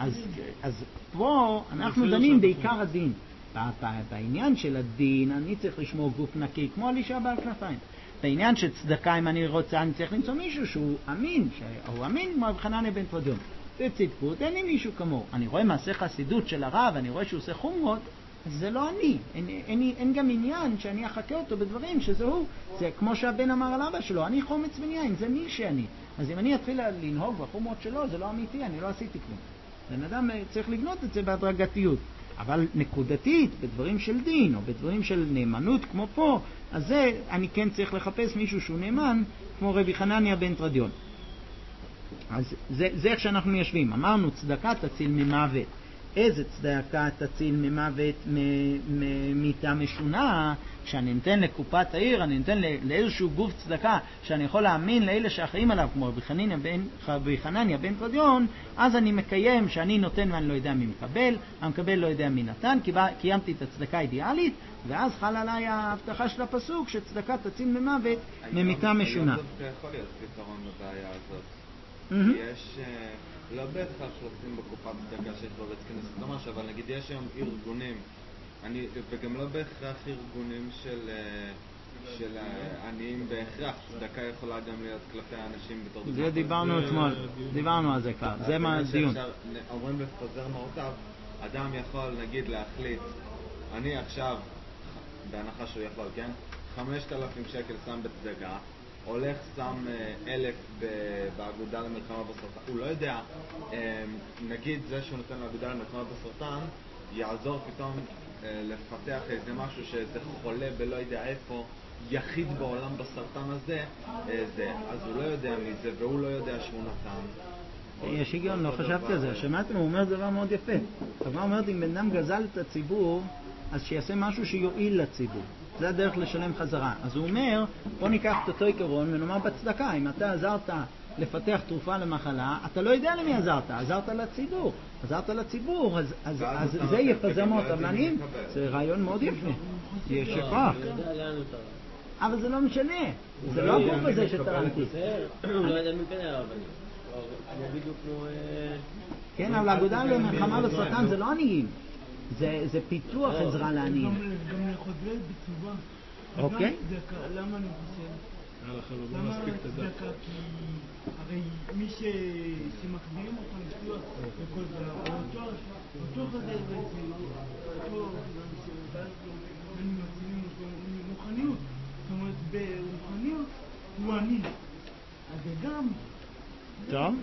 אז פה אנחנו דנים בעיקר הדין. בעניין של הדין אני צריך לשמור גוף נקי כמו אלישע בעל כנפיים. בעניין של צדקה, אם אני רוצה, אני צריך למצוא מישהו שהוא אמין, שהוא אמין כמו רבי חנניה בן תרדיון. בצדקות אין לי מישהו כמוהו. אני רואה מעשה חסידות של הרב, אני רואה שהוא עושה חומרות, זה לא אני. אין גם עניין שאני אחכה אותו בדברים שזה הוא. זה כמו שהבן אמר על אבא שלו, אני חומץ בן יין, זה מי שאני. אז אם אני אתחיל לנהוג בחומרות שלו, זה לא אמיתי, אני לא עשיתי כלום. בן אדם צריך לבנות את זה בהדרגתיות. אבל נקודתית, בדברים של דין או בדברים של נאמנות כמו פה, אז זה אני כן צריך לחפש מישהו שהוא נאמן, כמו רבי חנניה בן תרדיון. אז זה איך שאנחנו מיישבים. אמרנו צדקה תציל ממוות. איזה צדקה תציל ממוות? מיתה משונה, שאני נותן לקופת העיר, אני נותן לאיזשהו גוף צדקה שאני יכול להאמין לאלה שאחראים עליו, כמו רבי חנניה בן תרדיון, אז אני מקיים שאני נותן ואני לא יודע מי מקבל, המקבל לא יודע מי נתן, כי קיימתי את הצדקה האידיאלית, ואז חל עליי ההבטחה של הפסוק שצדקה תציל ממוות ממיתה משונה. היום דווקא יכול להיות פתרון לבעיה הזאת. כי יש, לא בהכרח שרוצים בקופת צדקה שיש לו בית כנסת או משהו, אבל נגיד יש היום ארגונים, וגם לא בהכרח ארגונים של עניים בהכרח, צדקה יכולה גם להיות כלפי האנשים בתור דוגמא. זה דיברנו אתמול, דיברנו על זה כבר, זה מה הדיון. אומרים לפזר מעותיו, אדם יכול נגיד להחליט, אני עכשיו, בהנחה שהוא יכול, כן? 5,000 שקל שם בצדקה, הולך שם 1,000 באגודה למלחמה בסרטן. הוא לא יודע, נגיד זה שהוא נותן לאגודה למלחמה בסרטן, יעזור פתאום לפתח איזה משהו שאיזה חולה בלא יודע איפה, יחיד בעולם בסרטן הזה, אז הוא לא יודע מזה והוא לא יודע שהוא נתן. יש היגיון, לא חשבתי על זה. שמעתם, הוא אומר דבר מאוד יפה. הגמרא אומרת, אם בן אדם גזל את הציבור, אז שיעשה משהו שיועיל לציבור. זה הדרך לשלם חזרה. אז הוא אומר, בוא ניקח את אותו עיקרון ונאמר בצדקה, אם אתה עזרת לפתח תרופה למחלה, אתה לא יודע למי עזרת, עזרת לציבור. עזרת לציבור, אז זה יפזר מאוד לעניים. זה רעיון מאוד יפה. יש שכוח. אבל זה לא משנה. זה לא הגוף הזה שתרמתי. הוא לא יודע מי קנה הרבנים. כמו בדיוק כמו... כן, אבל האגודה למלחמה בסרטן זה לא עניים. זה פיתוח עזרה לעניים. גם לחודרי בצורה. אוקיי. למה אני חושב? למה צדקה? כי הרי מי שמקבילים אותו לשטוח וכל זה, אותו חזה בעצם, אותו בין מצילים אותו מוכניות. זאת אומרת, ברוחניות הוא עני. אז גם... טוב.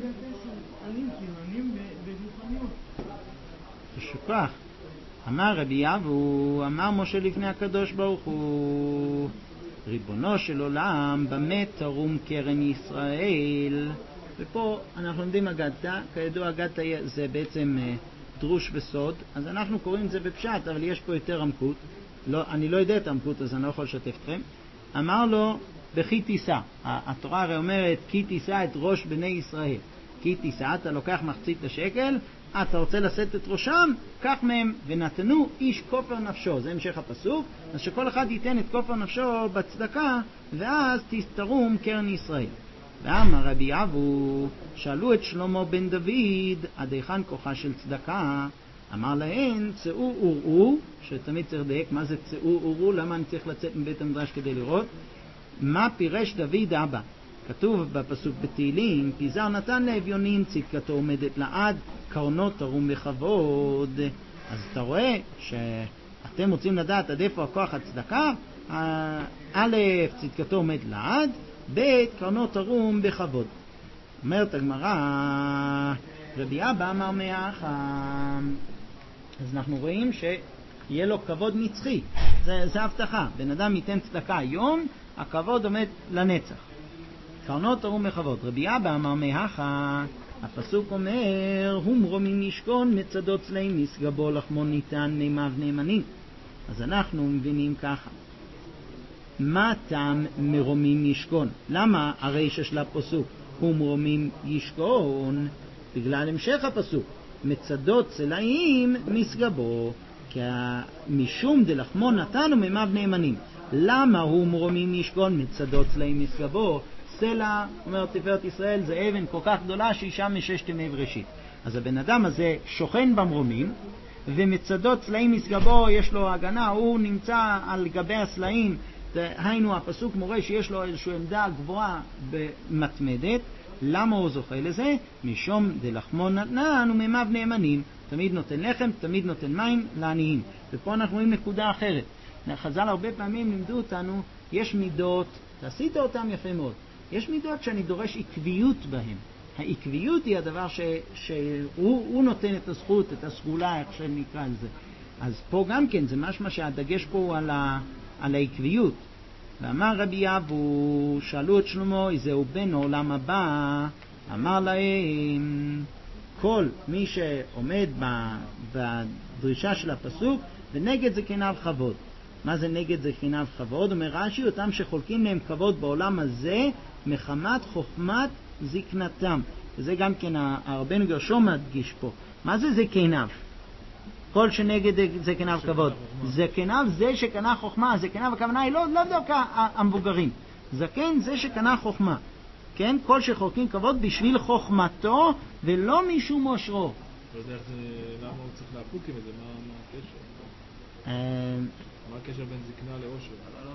עניים ברוחניות. שכוח. אמר רבי אבו, אמר משה לפני הקדוש ברוך הוא, ריבונו של עולם, במה תרום קרן ישראל? ופה אנחנו לומדים אגדה, כידוע אגדה זה בעצם דרוש וסוד, אז אנחנו קוראים את זה בפשט, אבל יש פה יותר עמקות. אני לא יודע את העמקות, אז אני לא יכול לשתף אתכם. אמר לו, בכי תישא. התורה הרי אומרת, כי תישא את ראש בני ישראל. כי תישא, אתה לוקח מחצית השקל, אתה רוצה לשאת את ראשם, קח מהם ונתנו איש כופר נפשו. זה המשך הפסוק. אז שכל אחד ייתן את כופר נפשו בצדקה, ואז תרום קרן ישראל. ואמר רבי אבו, שאלו את שלמה בן דוד, עד היכן כוחה של צדקה? אמר להן, צאו וראו, שתמיד צריך לדייק מה זה צאו וראו, למה אני צריך לצאת מבית המדרש כדי לראות? מה פירש דוד אבא? כתוב בפסוק בתהילים, פיזר נתן לאביונים, צדקתו עומדת לעד, קרנו תרום בכבוד. אז אתה רואה שאתם רוצים לדעת עד איפה הכוח הצדקה? א', צדקתו עומד לעד, ב', קרנו תרום בכבוד. אומרת הגמרא, רבי אבא אמר מהחם. אז אנחנו רואים שיהיה לו כבוד נצחי. זה הבטחה. בן אדם ייתן צדקה היום, הכבוד עומד לנצח. קרנו תרום בכבוד. רבי אבא אמר מהכה, הפסוק אומר, מרומים ישכון מצדות צלעים מסגבו לחמו ניתן מימיו נאמנים. אז אנחנו מבינים ככה. מה טעם מרומים ישכון? למה הרישה של הפסוק מרומים ישכון? בגלל המשך הפסוק, מצדות צלעים מסגבו, משום דלחמו נתן ומימיו נאמנים. למה הוא מרומים ישכון מצדות צלעים מסגבו? סלע, אומר תפארת ישראל, זה אבן כל כך גדולה שהיא שם מששת ימי בראשית. אז הבן אדם הזה שוכן במרומים, ומצדות צלעים מסגבו יש לו הגנה, הוא נמצא על גבי הסלעים. היינו, הפסוק מורה שיש לו איזושהי עמדה גבוהה ומתמדת. למה הוא זוכה לזה? משום דלחמו נתן ומימיו נאמנים. תמיד נותן לחם, תמיד נותן מים לעניים. ופה אנחנו רואים נקודה אחרת. חז"ל הרבה פעמים לימדו אותנו, יש מידות, תעשית אותם יפה מאוד. יש מידות שאני דורש עקביות בהן. העקביות היא הדבר שהוא נותן את הזכות, את הסגולה, איך שנקרא לזה. אז פה גם כן, זה משמע שהדגש פה הוא על העקביות. ואמר רבי אבו, שאלו את שלמה, איזהו בן העולם הבא? אמר להם, כל מי שעומד בדרישה של הפסוק, ונגד זקניו כבוד. מה זה נגד זקניו כבוד? אומר רש"י, אותם שחולקים להם כבוד בעולם הזה, מחמת חוכמת זקנתם. וזה גם כן הרבנו גרשום מדגיש פה. מה זה זקניו? כל שנגד זקניו כבוד. זקניו זה שקנה חוכמה. זקניו הכוונה היא לא דווקא המבוגרים. זקן זה שקנה חוכמה. כן? כל שחולקים כבוד בשביל חוכמתו ולא משום עושרו. לא יודע למה הוא צריך להפוק עם זה, מה הקשר? מה הקשר בין זקנה לעושר?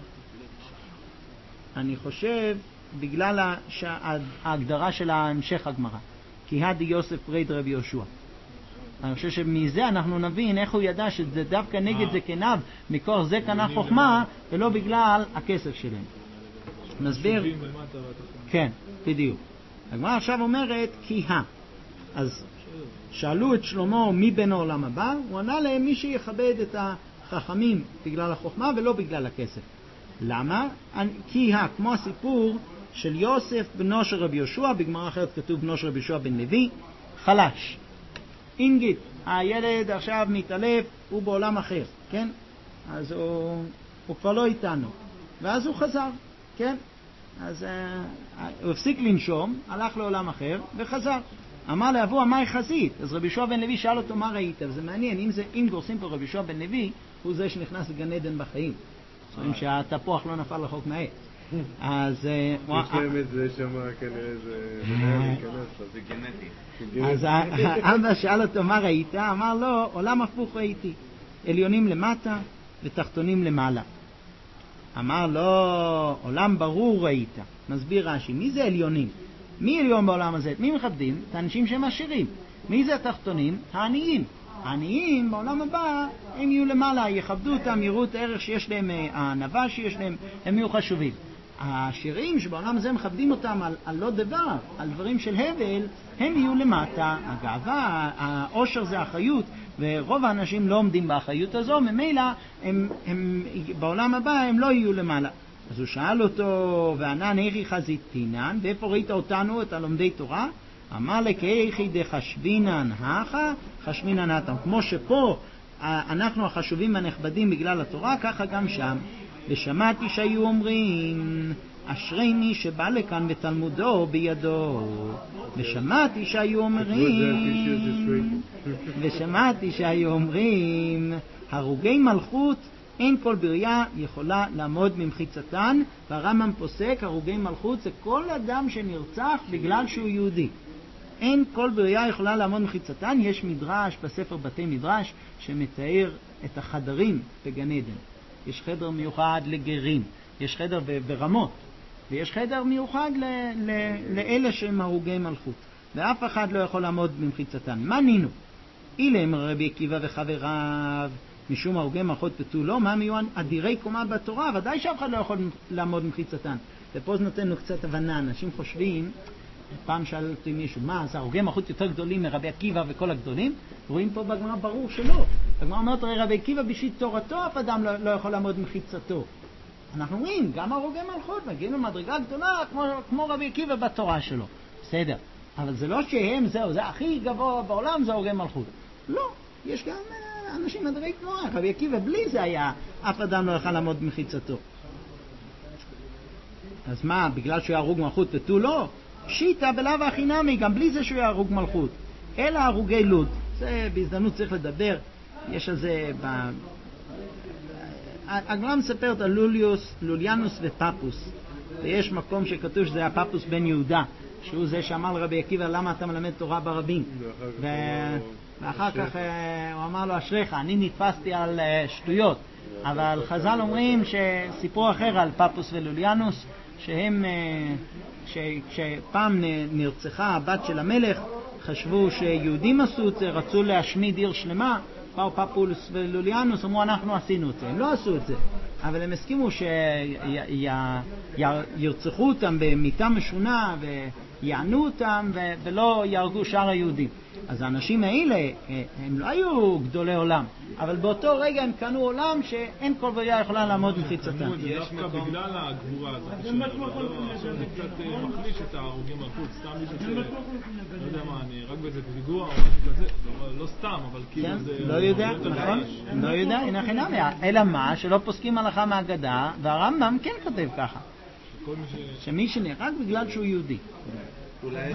אני חושב בגלל ההגדרה של המשך הגמרא. כי הדי יוסף פריד רבי יהושע. אני חושב שמזה אנחנו נבין איך הוא ידע שזה דווקא נגד זקניו, מכוח זה קנה חוכמה, ולא בגלל הכסף שלהם. נסביר? כן, בדיוק. הגמרא עכשיו אומרת כי אז שאלו את שלמה מי בן העולם הבא, הוא ענה להם מי שיכבד את החכמים בגלל החוכמה ולא בגלל הכסף. למה? כי כמו הסיפור של יוסף בנו של רבי יהושע, בגמרא אחרת כתוב בנו של רבי יהושע בן לוי, חלש. אינגית, הילד עכשיו מתעלף, הוא בעולם אחר, כן? אז הוא כבר לא איתנו. ואז הוא חזר, כן? אז הוא הפסיק לנשום, הלך לעולם אחר וחזר. אמר לאבו, מה חזית? אז רבי יהושע בן לוי שאל אותו מה ראית, וזה מעניין, אם גורסים פה רבי יהושע בן לוי, הוא זה שנכנס לגן עדן בחיים. רואים שהתפוח לא נפל רחוק מהעץ. אז יש להם את זה שם כנראה זה גנטי. אז אבא שאל אותו מה ראית, אמר לו עולם הפוך ראיתי, עליונים למטה ותחתונים למעלה. אמר לו עולם ברור ראית. מסביר רש"י, מי זה עליונים? מי עליון בעולם הזה? מי מכבדים? את האנשים שהם עשירים. מי זה התחתונים? העניים. העניים בעולם הבא הם יהיו למעלה, יכבדו אותם, יראו את הערך שיש להם, הענווה שיש להם, הם יהיו חשובים. העשירים שבעולם הזה מכבדים אותם על לא דבר, על דברים של הבל, הם יהיו למטה. הגאווה, העושר זה האחריות, ורוב האנשים לא עומדים באחריות הזו, ממילא הם בעולם הבא הם לא יהיו למעלה. אז הוא שאל אותו, וענן איכי חזיתינן, ואיפה ראית אותנו, את הלומדי תורה? אמר לכאיכי דחשבינן הכה, חשבינן התם. כמו שפה אנחנו החשובים והנכבדים בגלל התורה, ככה גם שם. ושמעתי שהיו אומרים, אשרי מי שבא לכאן בתלמודו בידו. ושמעתי שהיו אומרים, הרוגי מלכות אין כל בריה יכולה לעמוד ממחיצתן, והרמב"ם פוסק, הרוגי מלכות זה כל אדם שנרצח בגלל שהוא יהודי. אין כל בריה יכולה לעמוד ממחיצתן. יש מדרש בספר בתי מדרש שמתאר את החדרים בגן עדן. יש חדר מיוחד לגרים, יש חדר ברמות, ויש חדר מיוחד לאלה שהם הרוגי מלכות, ואף אחד לא יכול לעמוד במחיצתן. מה נינו? אילם רבי עקיבא וחבריו משום הרוגי מלכות פתולו, מה מיוען אדירי קומה בתורה, ודאי שאף אחד לא יכול לעמוד במחיצתן. ופה זה נותן לו קצת הבנה. אנשים חושבים, פעם שאל אותי מישהו, מה, אז הרוגי מלכות יותר גדולים מרבי עקיבא וכל הגדולים? רואים פה בגמרא ברור שלא. הגמרא אומרת, הרי רבי עקיבא בשביל תורתו אף אדם לא יכול לעמוד במחיצתו. אנחנו רואים, גם הרוגי מלכות מגיעים למדרגה גדולה כמו רבי עקיבא בתורה שלו. בסדר. אבל זה לא שהם זהו, זה הכי גבוה בעולם, זה הרוגי מלכות. לא, יש גם אנשים מדרגי גבוהה. רבי עקיבא בלי זה היה, אף אדם לא יכול לעמוד במחיצתו. אז מה, בגלל שהוא היה הרוג מלכות ותו לא? שיטה בלאו הכי נמי, גם בלי זה שהוא היה הרוג מלכות. אלא הרוגי לוד. זה בהזדמנות צריך לדבר. יש על זה הגמרא מספרת על לוליאנוס ופפוס. ויש מקום שכתוב שזה היה פפוס בן יהודה, שהוא זה שאמר לרבי עקיבא, למה אתה מלמד תורה ברבים? ואחר כך הוא אמר לו, אשריך, אני נתפסתי על שטויות. אבל חז"ל אומרים שסיפור אחר על פפוס ולוליאנוס, שהם שפעם נרצחה הבת של המלך, חשבו שיהודים עשו את זה, רצו להשמיד עיר שלמה, באו פפוס ולוליאנוס, אמרו אנחנו עשינו את זה. הם לא עשו את זה, אבל הם הסכימו שירצחו אותם במיתה משונה ויענו אותם ולא יהרגו שאר היהודים. אז האנשים האלה הם לא היו גדולי עולם, אבל באותו רגע הם קנו עולם שאין כל בריאה יכולה לעמוד מחיצתם. קנו את זה דווקא בגלל הגבורה הזאת. זה קצת מחליש את ההרוגים בחוץ, סתם מישהו ש... לא יודע מה, אני רק באיזה פיגוע או משהו כזה, לא סתם, אבל כאילו זה... לא יודע, נכון? לא יודע, אין חינם. אלא מה? שלא פוסקים הלכה מהגדה, והרמב"ם כן כותב ככה. שמי שנהרג בגלל שהוא יהודי. אולי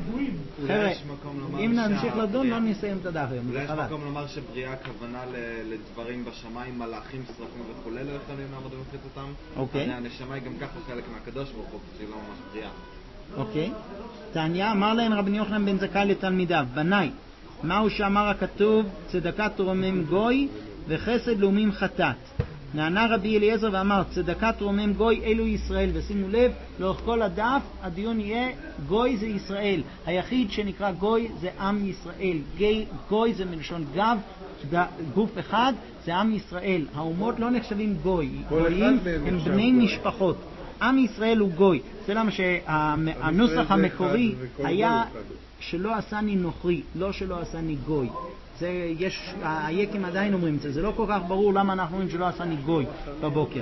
יש מקום לומר אם נמשיך לדון לא נסיים את הדף היום. אולי יש מקום לומר שבריאה הכוונה לדברים בשמיים, מלאכים, שרפים וכו' לא יכולים לעמוד במחיצתם. אוקיי. הנשמה היא גם ככה חלק מהקדוש ברוך הוא, שהיא לא ממש בריאה. אוקיי. תניא אמר להם רבן יוחנן בן זכאי לתלמידיו, בניי, מהו שאמר הכתוב צדקה תרומם גוי וחסד לאומים חטאת? נענה רבי אליעזר ואמר צדקה תרומם גוי אלו ישראל. ושימו לב, לאורך כל הדף הדיון יהיה גוי זה ישראל, היחיד שנקרא גוי זה עם ישראל. גוי זה מלשון גב, גוף אחד זה עם ישראל. האומות לא נחשבים גוי, גויים הם בני משפחות. עם ישראל הוא גוי. זה למה שהנוסח המקורי היה שלא עשני נוכרי, לא שלא עשני גוי. זה יש, היקים עדיין אומרים את זה, זה לא כל כך ברור למה אנחנו אומרים שלא עשני גוי בבוקר.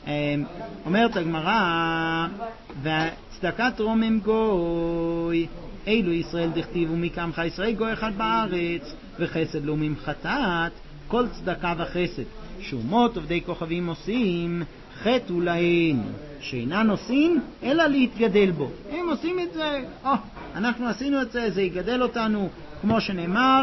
אומרת הגמרא, וצדקה תרומם גוי אילו ישראל דכתיב ומקמך ישראל גוי אחד בארץ וחסד לאומים חטאת. כל צדקה וחסד שאומות עובדי כוכבים עושים חטא להן שאינן עושים אלא להתגדל בו. הם עושים את זה, אנחנו עשינו את זה, זה יגדל אותנו. כמו שנאמר,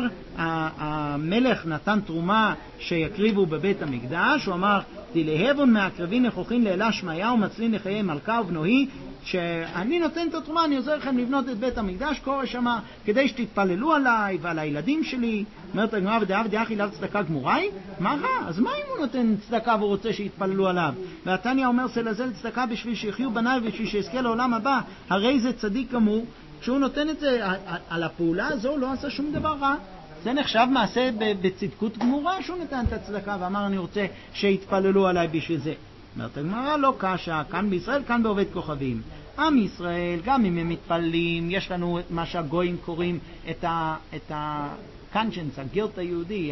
המלך נתן תרומה שיקריבו בבית המקדש, הוא אמר תלהבון מהקרבין נכוחין לאלה שמיה ומצלין לחיי מלכה ובנוהי, שאני נותן את התרומה, אני עוזר לכם לבנות את בית המקדש, קורא שמה, כדי שתתפללו עליי ועל הילדים שלי. אומרת הגמרא ודאב דאחי לאו צדקה גמוראי? מה רע? אז מה אם הוא נותן צדקה והוא רוצה שיתפללו עליו? והתניא אומר סלזל צדקה בשביל שיחיו בניי ובשביל שיזכה לעולם הבא, הרי זה צדיק כמוהו. כשהוא נותן את זה על הפעולה הזו לא עשה שום דבר רע. זה נחשב מעשה בצדקות גמורה שהוא נתן את הצדקה ואמר אני רוצה שיתפללו עליי בשביל זה. אומרת הגמרא לא קשה, כאן בישראל, כאן בעובד כוכבים. עם ישראל, גם אם הם מתפללים, יש לנו מה שהגויים קוראים את הקונשנס, הגילט היהודי,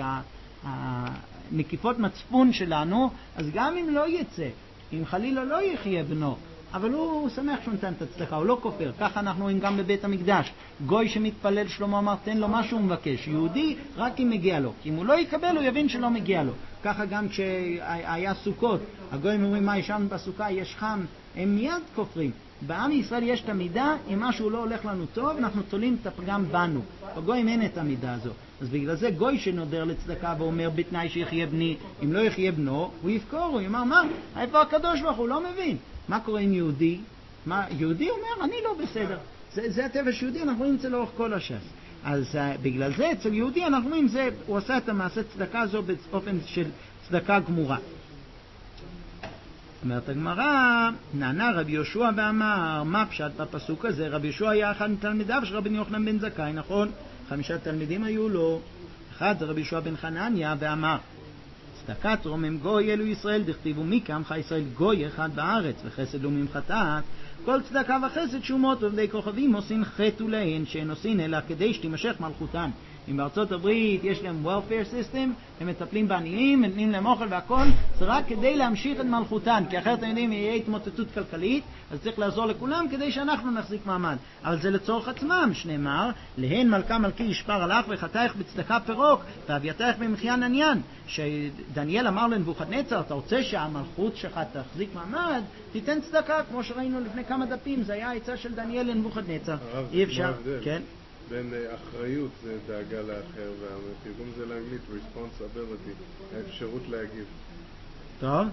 הנקיפות מצפון שלנו, אז גם אם לא יצא, אם חלילה לא יחיה בנו, אבל הוא שמח שהוא נתן את הצדקה, הוא לא כופר. ככה אנחנו רואים גם בבית המקדש. גוי שמתפלל, שלמה אמר, תן לו מה שהוא מבקש. יהודי, רק אם מגיע לו. כי אם הוא לא יקבל, הוא יבין שלא מגיע לו. ככה גם כשהיה סוכות, הגויים אומרים, מה ישן בסוכה, יש חם, הם מיד כופרים. בעם ישראל יש את המידה, אם משהו לא הולך לנו טוב, אנחנו תולים את הפגם בנו. בגויים אין את המידה הזו. אז בגלל זה גוי שנודר לצדקה ואומר, בתנאי שיחיה בני, אם לא יחיה בנו, הוא יפקור, הוא יאמר, מה? איפה הקדוש ברוך הוא? לא מבין. מה קורה עם יהודי? יהודי אומר, אני לא בסדר. זה הטבע שיהודי, אנחנו רואים את זה לאורך כל הש"ס. אז בגלל זה אצל יהודי אנחנו רואים, הוא עשה את המעשה צדקה הזו באופן של צדקה גמורה. אומרת הגמרא, נענה רבי יהושע ואמר, מה פשט בפסוק הזה? רבי יהושע היה אחד מתלמידיו של רבי יוחנן בן זכאי, נכון? 5 תלמידים היו לו. אחד זה רבי יהושע בן חנניה ואמר, צדקה תרומם גוי אלו ישראל דכתיב ומקמך ישראל גוי אחד בארץ וחסד לאומים חטאת. כל צדקה וחסד שאומות עובדי כוכבים עושים חטא להן שאין עושים אלא כדי שתימשך מלכותן. אם בארצות הברית יש להם welfare system, הם מטפלים בעניים, נותנים להם אוכל והכל, זה רק כדי להמשיך את מלכותן, כי אחרת אתם יודעים, יהיה התמוטטות כלכלית, אז צריך לעזור לכולם כדי שאנחנו נחזיק מעמד. אבל זה לצורך עצמם, שנאמר, להן מלכה מלכי ישפר עלך וחטאיך בצדקה פירוק, ואביתייך במחיין עניין. שדניאל אמר לנבוכדנצר, אתה רוצה שהמלכות שלך תחזיק מעמד, תיתן צדקה, כמו שראינו לפני כמה דפים, זה היה העצה של דניאל לנבוכדנצר. אי אפשר, כן? בין אחריות זה דאגה לאחר, והתרגום זה לאנגלית responsibility, האפשרות להגיב. טוב.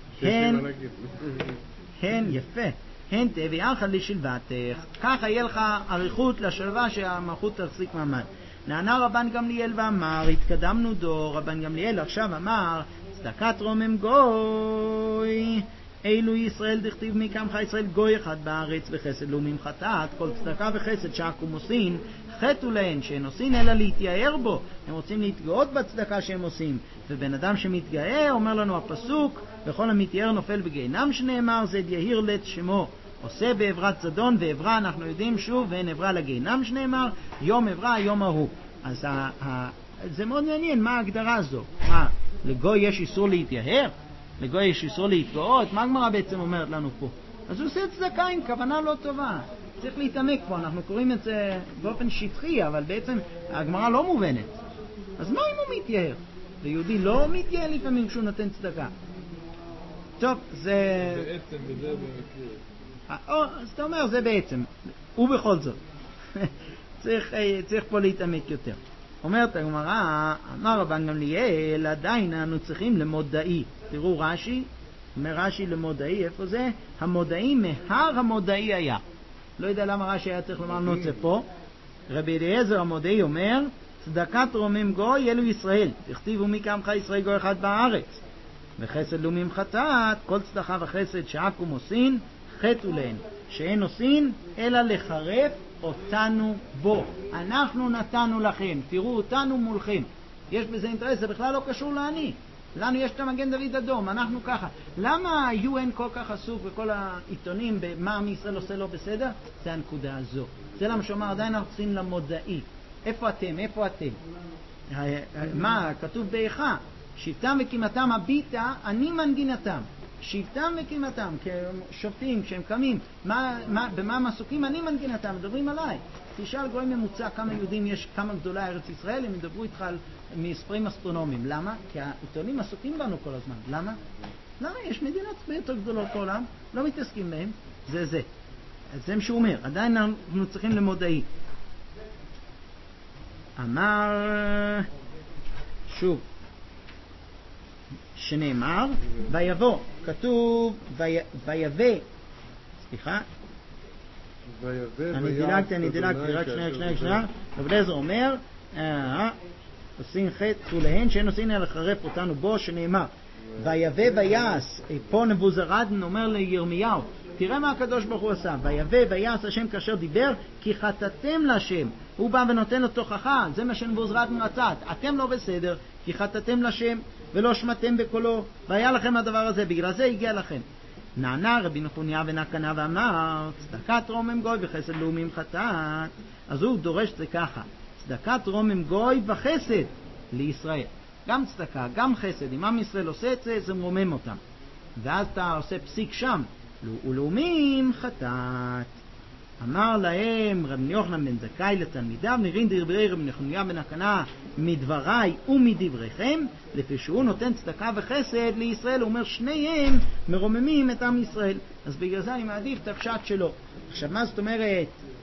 הן יפה. הן תביאך לשלוותך. ככה יהיה לך אריכות לשלווה שהמלכות תחזיק מעמד. נענה רבן גמליאל ואמר, התקדמנו דור. רבן גמליאל עכשיו אמר, צדקה תרומם גוי אילו ישראל דכתיב מקמך ישראל גוי אחד בארץ וחסד לאומים חטאת. כל צדקה וחסד שעקום עושים חטא להן שאין עושים אלא להתייער בו. הם רוצים להתגאות בצדקה שהם עושים, ובן אדם שמתגאה, אומר לנו הפסוק, וכל המתייער נופל בגיהנם, שנאמר זה יהיר לת שמו. עושה בעברת זדון, ועברה אנחנו יודעים שוב, ואין עברה לגיהנם, שנאמר יום עברה יום ההוא. אז זה מאוד מעניין מה ההגדרה הזו. מה? לגוי יש איסור להתייהר? לגוי יש איסור להתגאות? מה הגמרא בעצם אומרת לנו פה? אז הוא עושה צדקה עם כוונה לא טובה. צריך להתעמק פה, אנחנו קוראים את זה באופן שטחי, אבל בעצם הגמרא לא מובנת. אז מה אם הוא מתייהר? ליהודי לא מתייהר לפעמים כשהוא נותן צדקה. טוב, זה... בעצם, וזה במקרה. אז אתה אומר, זה בעצם. ובכל זאת. צריך פה להתעמק יותר. אומרת הגמרא, אמר רבן גמליאל, עדיין אנו צריכים למודעי. תראו רש"י, אומר רש"י למודעי, איפה זה? המודעי מהר המודעי היה. לא יודע למה רש"י היה צריך לומר נוצה פה. רבי אליעזר המודעי אומר, צדקת רומם גוי אלו ישראל, תכתיבו מי כעמך ישראל גוי אחד בארץ. וחסד לאומים חטאת, כל צדקה וחסד שעקום עושין, חטאו להן, שאין עושין אלא לחרף אותנו בו. אנחנו נתנו לכם, תראו אותנו מולכם. יש בזה אינטרס, זה בכלל לא קשור לעני. לנו יש את המגן דוד אדום, אנחנו ככה. למה ה-UN כל כך עסוק וכל העיתונים במה עם ישראל עושה לא בסדר? זה הנקודה הזו. זה למה שאומר, עדיין אנחנו צריכים למודעי. איפה אתם? איפה אתם? מה? כתוב באיכה, שבטם וקימתם הביטה, אני מנגינתם. שבטם וקימתם, כששופטים, כשהם קמים, במה הם עסוקים? אני מנגינתם, מדברים עליי. תשאל גוי ממוצע כמה יהודים יש, כמה גדולה ארץ ישראל, הם ידברו איתך על מספרים אסטרונומיים. למה? כי העיתונים עסוקים בנו כל הזמן. למה? למה? יש מדינות יותר גדולות בעולם, לא מתעסקים בהם. זה. זה מה שהוא אומר, עדיין אנחנו צריכים למודעי. אמר, שוב, שנאמר, ויבוא, כתוב, ויבא, סליחה, אני דילגתי, רק שנייה. רבי אליעזר אומר, עושים חטא להן, שאין עושים אלא לחרף אותנו בו, שנאמר, ויבא ויעש, פה נבוזראדן אומר לירמיהו, תראה מה הקדוש ברוך הוא עשה, ויבא ויעש השם כאשר דיבר, כי חטאתם להשם. הוא בא ונותן לו תוכחה, זה מה שנבוזראדן רצה, אתם לא בסדר, כי חטאתם להשם ולא שמעתם בקולו, והיה לכם הדבר הזה, בגלל זה הגיע לכם. נענה רבי נחוניה ונקנה ואמר, צדקת רומם גוי וחסד לאומים חטאת. אז הוא דורש זה ככה, צדקת רומם גוי וחסד לישראל. גם צדקה, גם חסד, אם עם ישראל עושה את זה, זה מרומם אותם. ואז אתה עושה פסיק שם, ולאומים חטאת. אמר להם רבי יוחנן בן זכאי לתלמידיו, נראים דברי רבי נחוניה ונקנה מדבריי ומדבריכם, לפי שהוא נותן צדקה וחסד לישראל, הוא אומר שניהם מרוממים את עם ישראל. אז בגלל זה אני מעדיף את הפשט שלו. עכשיו מה זאת אומרת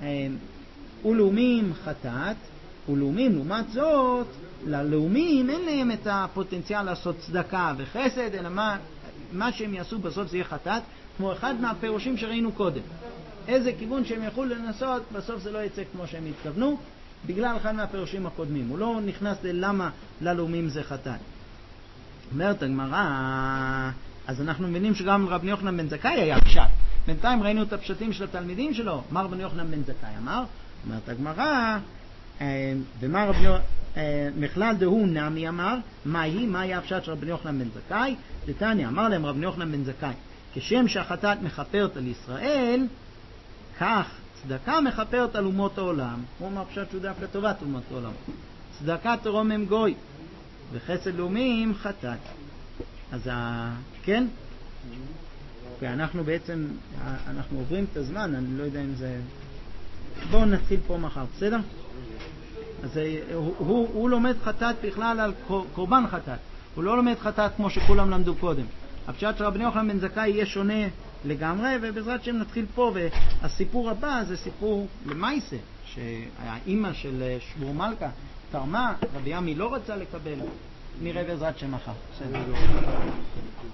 ולאומים חטאת? ולאומים לעומת זאת, ללאומים אין להם את הפוטנציאל לעשות צדקה וחסד, אלא מה שהם יעשו בסוף זה יהיה חטאת, כמו אחד מהפירושים שראינו קודם. איזה כיוון שהם יכולו לנסות, בסוף זה לא יצא כמו שהם התכוונו, בגלל אחד מהפירושים הקודמים. הוא לא נכנס ללמה ללאומים זה חטאת. אומרת הגמרא, אז אנחנו מבינים שגם רבי יוחנן בן זכאי היה פשט. בינתיים ראינו את הפשטים של התלמידים שלו. מה רבי יוחנן בן זכאי אמר? אומרת הגמרא, ומה רבי מכלל דהו נמי אמר, מה היה הפשט של רבי יוחנן בן זכאי? דתניא, אמר להם רבי יוחנן בן זכאי, כשם שהחטאת מכפרת על ישראל, כך צדקה מכפרת על אומות העולם. הוא אומר פשט שהוא דווקא טובת אומות העולם. צדקת רומם גוי וחסד לאומים חטאת. אז כן? אנחנו בעצם, אנחנו עוברים את הזמן, אני לא יודע אם זה... בואו נתחיל פה מחר, בסדר? אז הוא לומד חטאת בכלל על קורבן חטאת. הוא לא לומד חטאת כמו שכולם למדו קודם. הפשט של רבי יוחנן בן זכאי יהיה שונה לגמרי, ובעזרת שם נתחיל פה. והסיפור הבא זה סיפור למייסה, שהאימא של שבור מלכה תרמה, רבי ימי לא רצה לקבל. נראה בעזרת שם מחר. בסדר.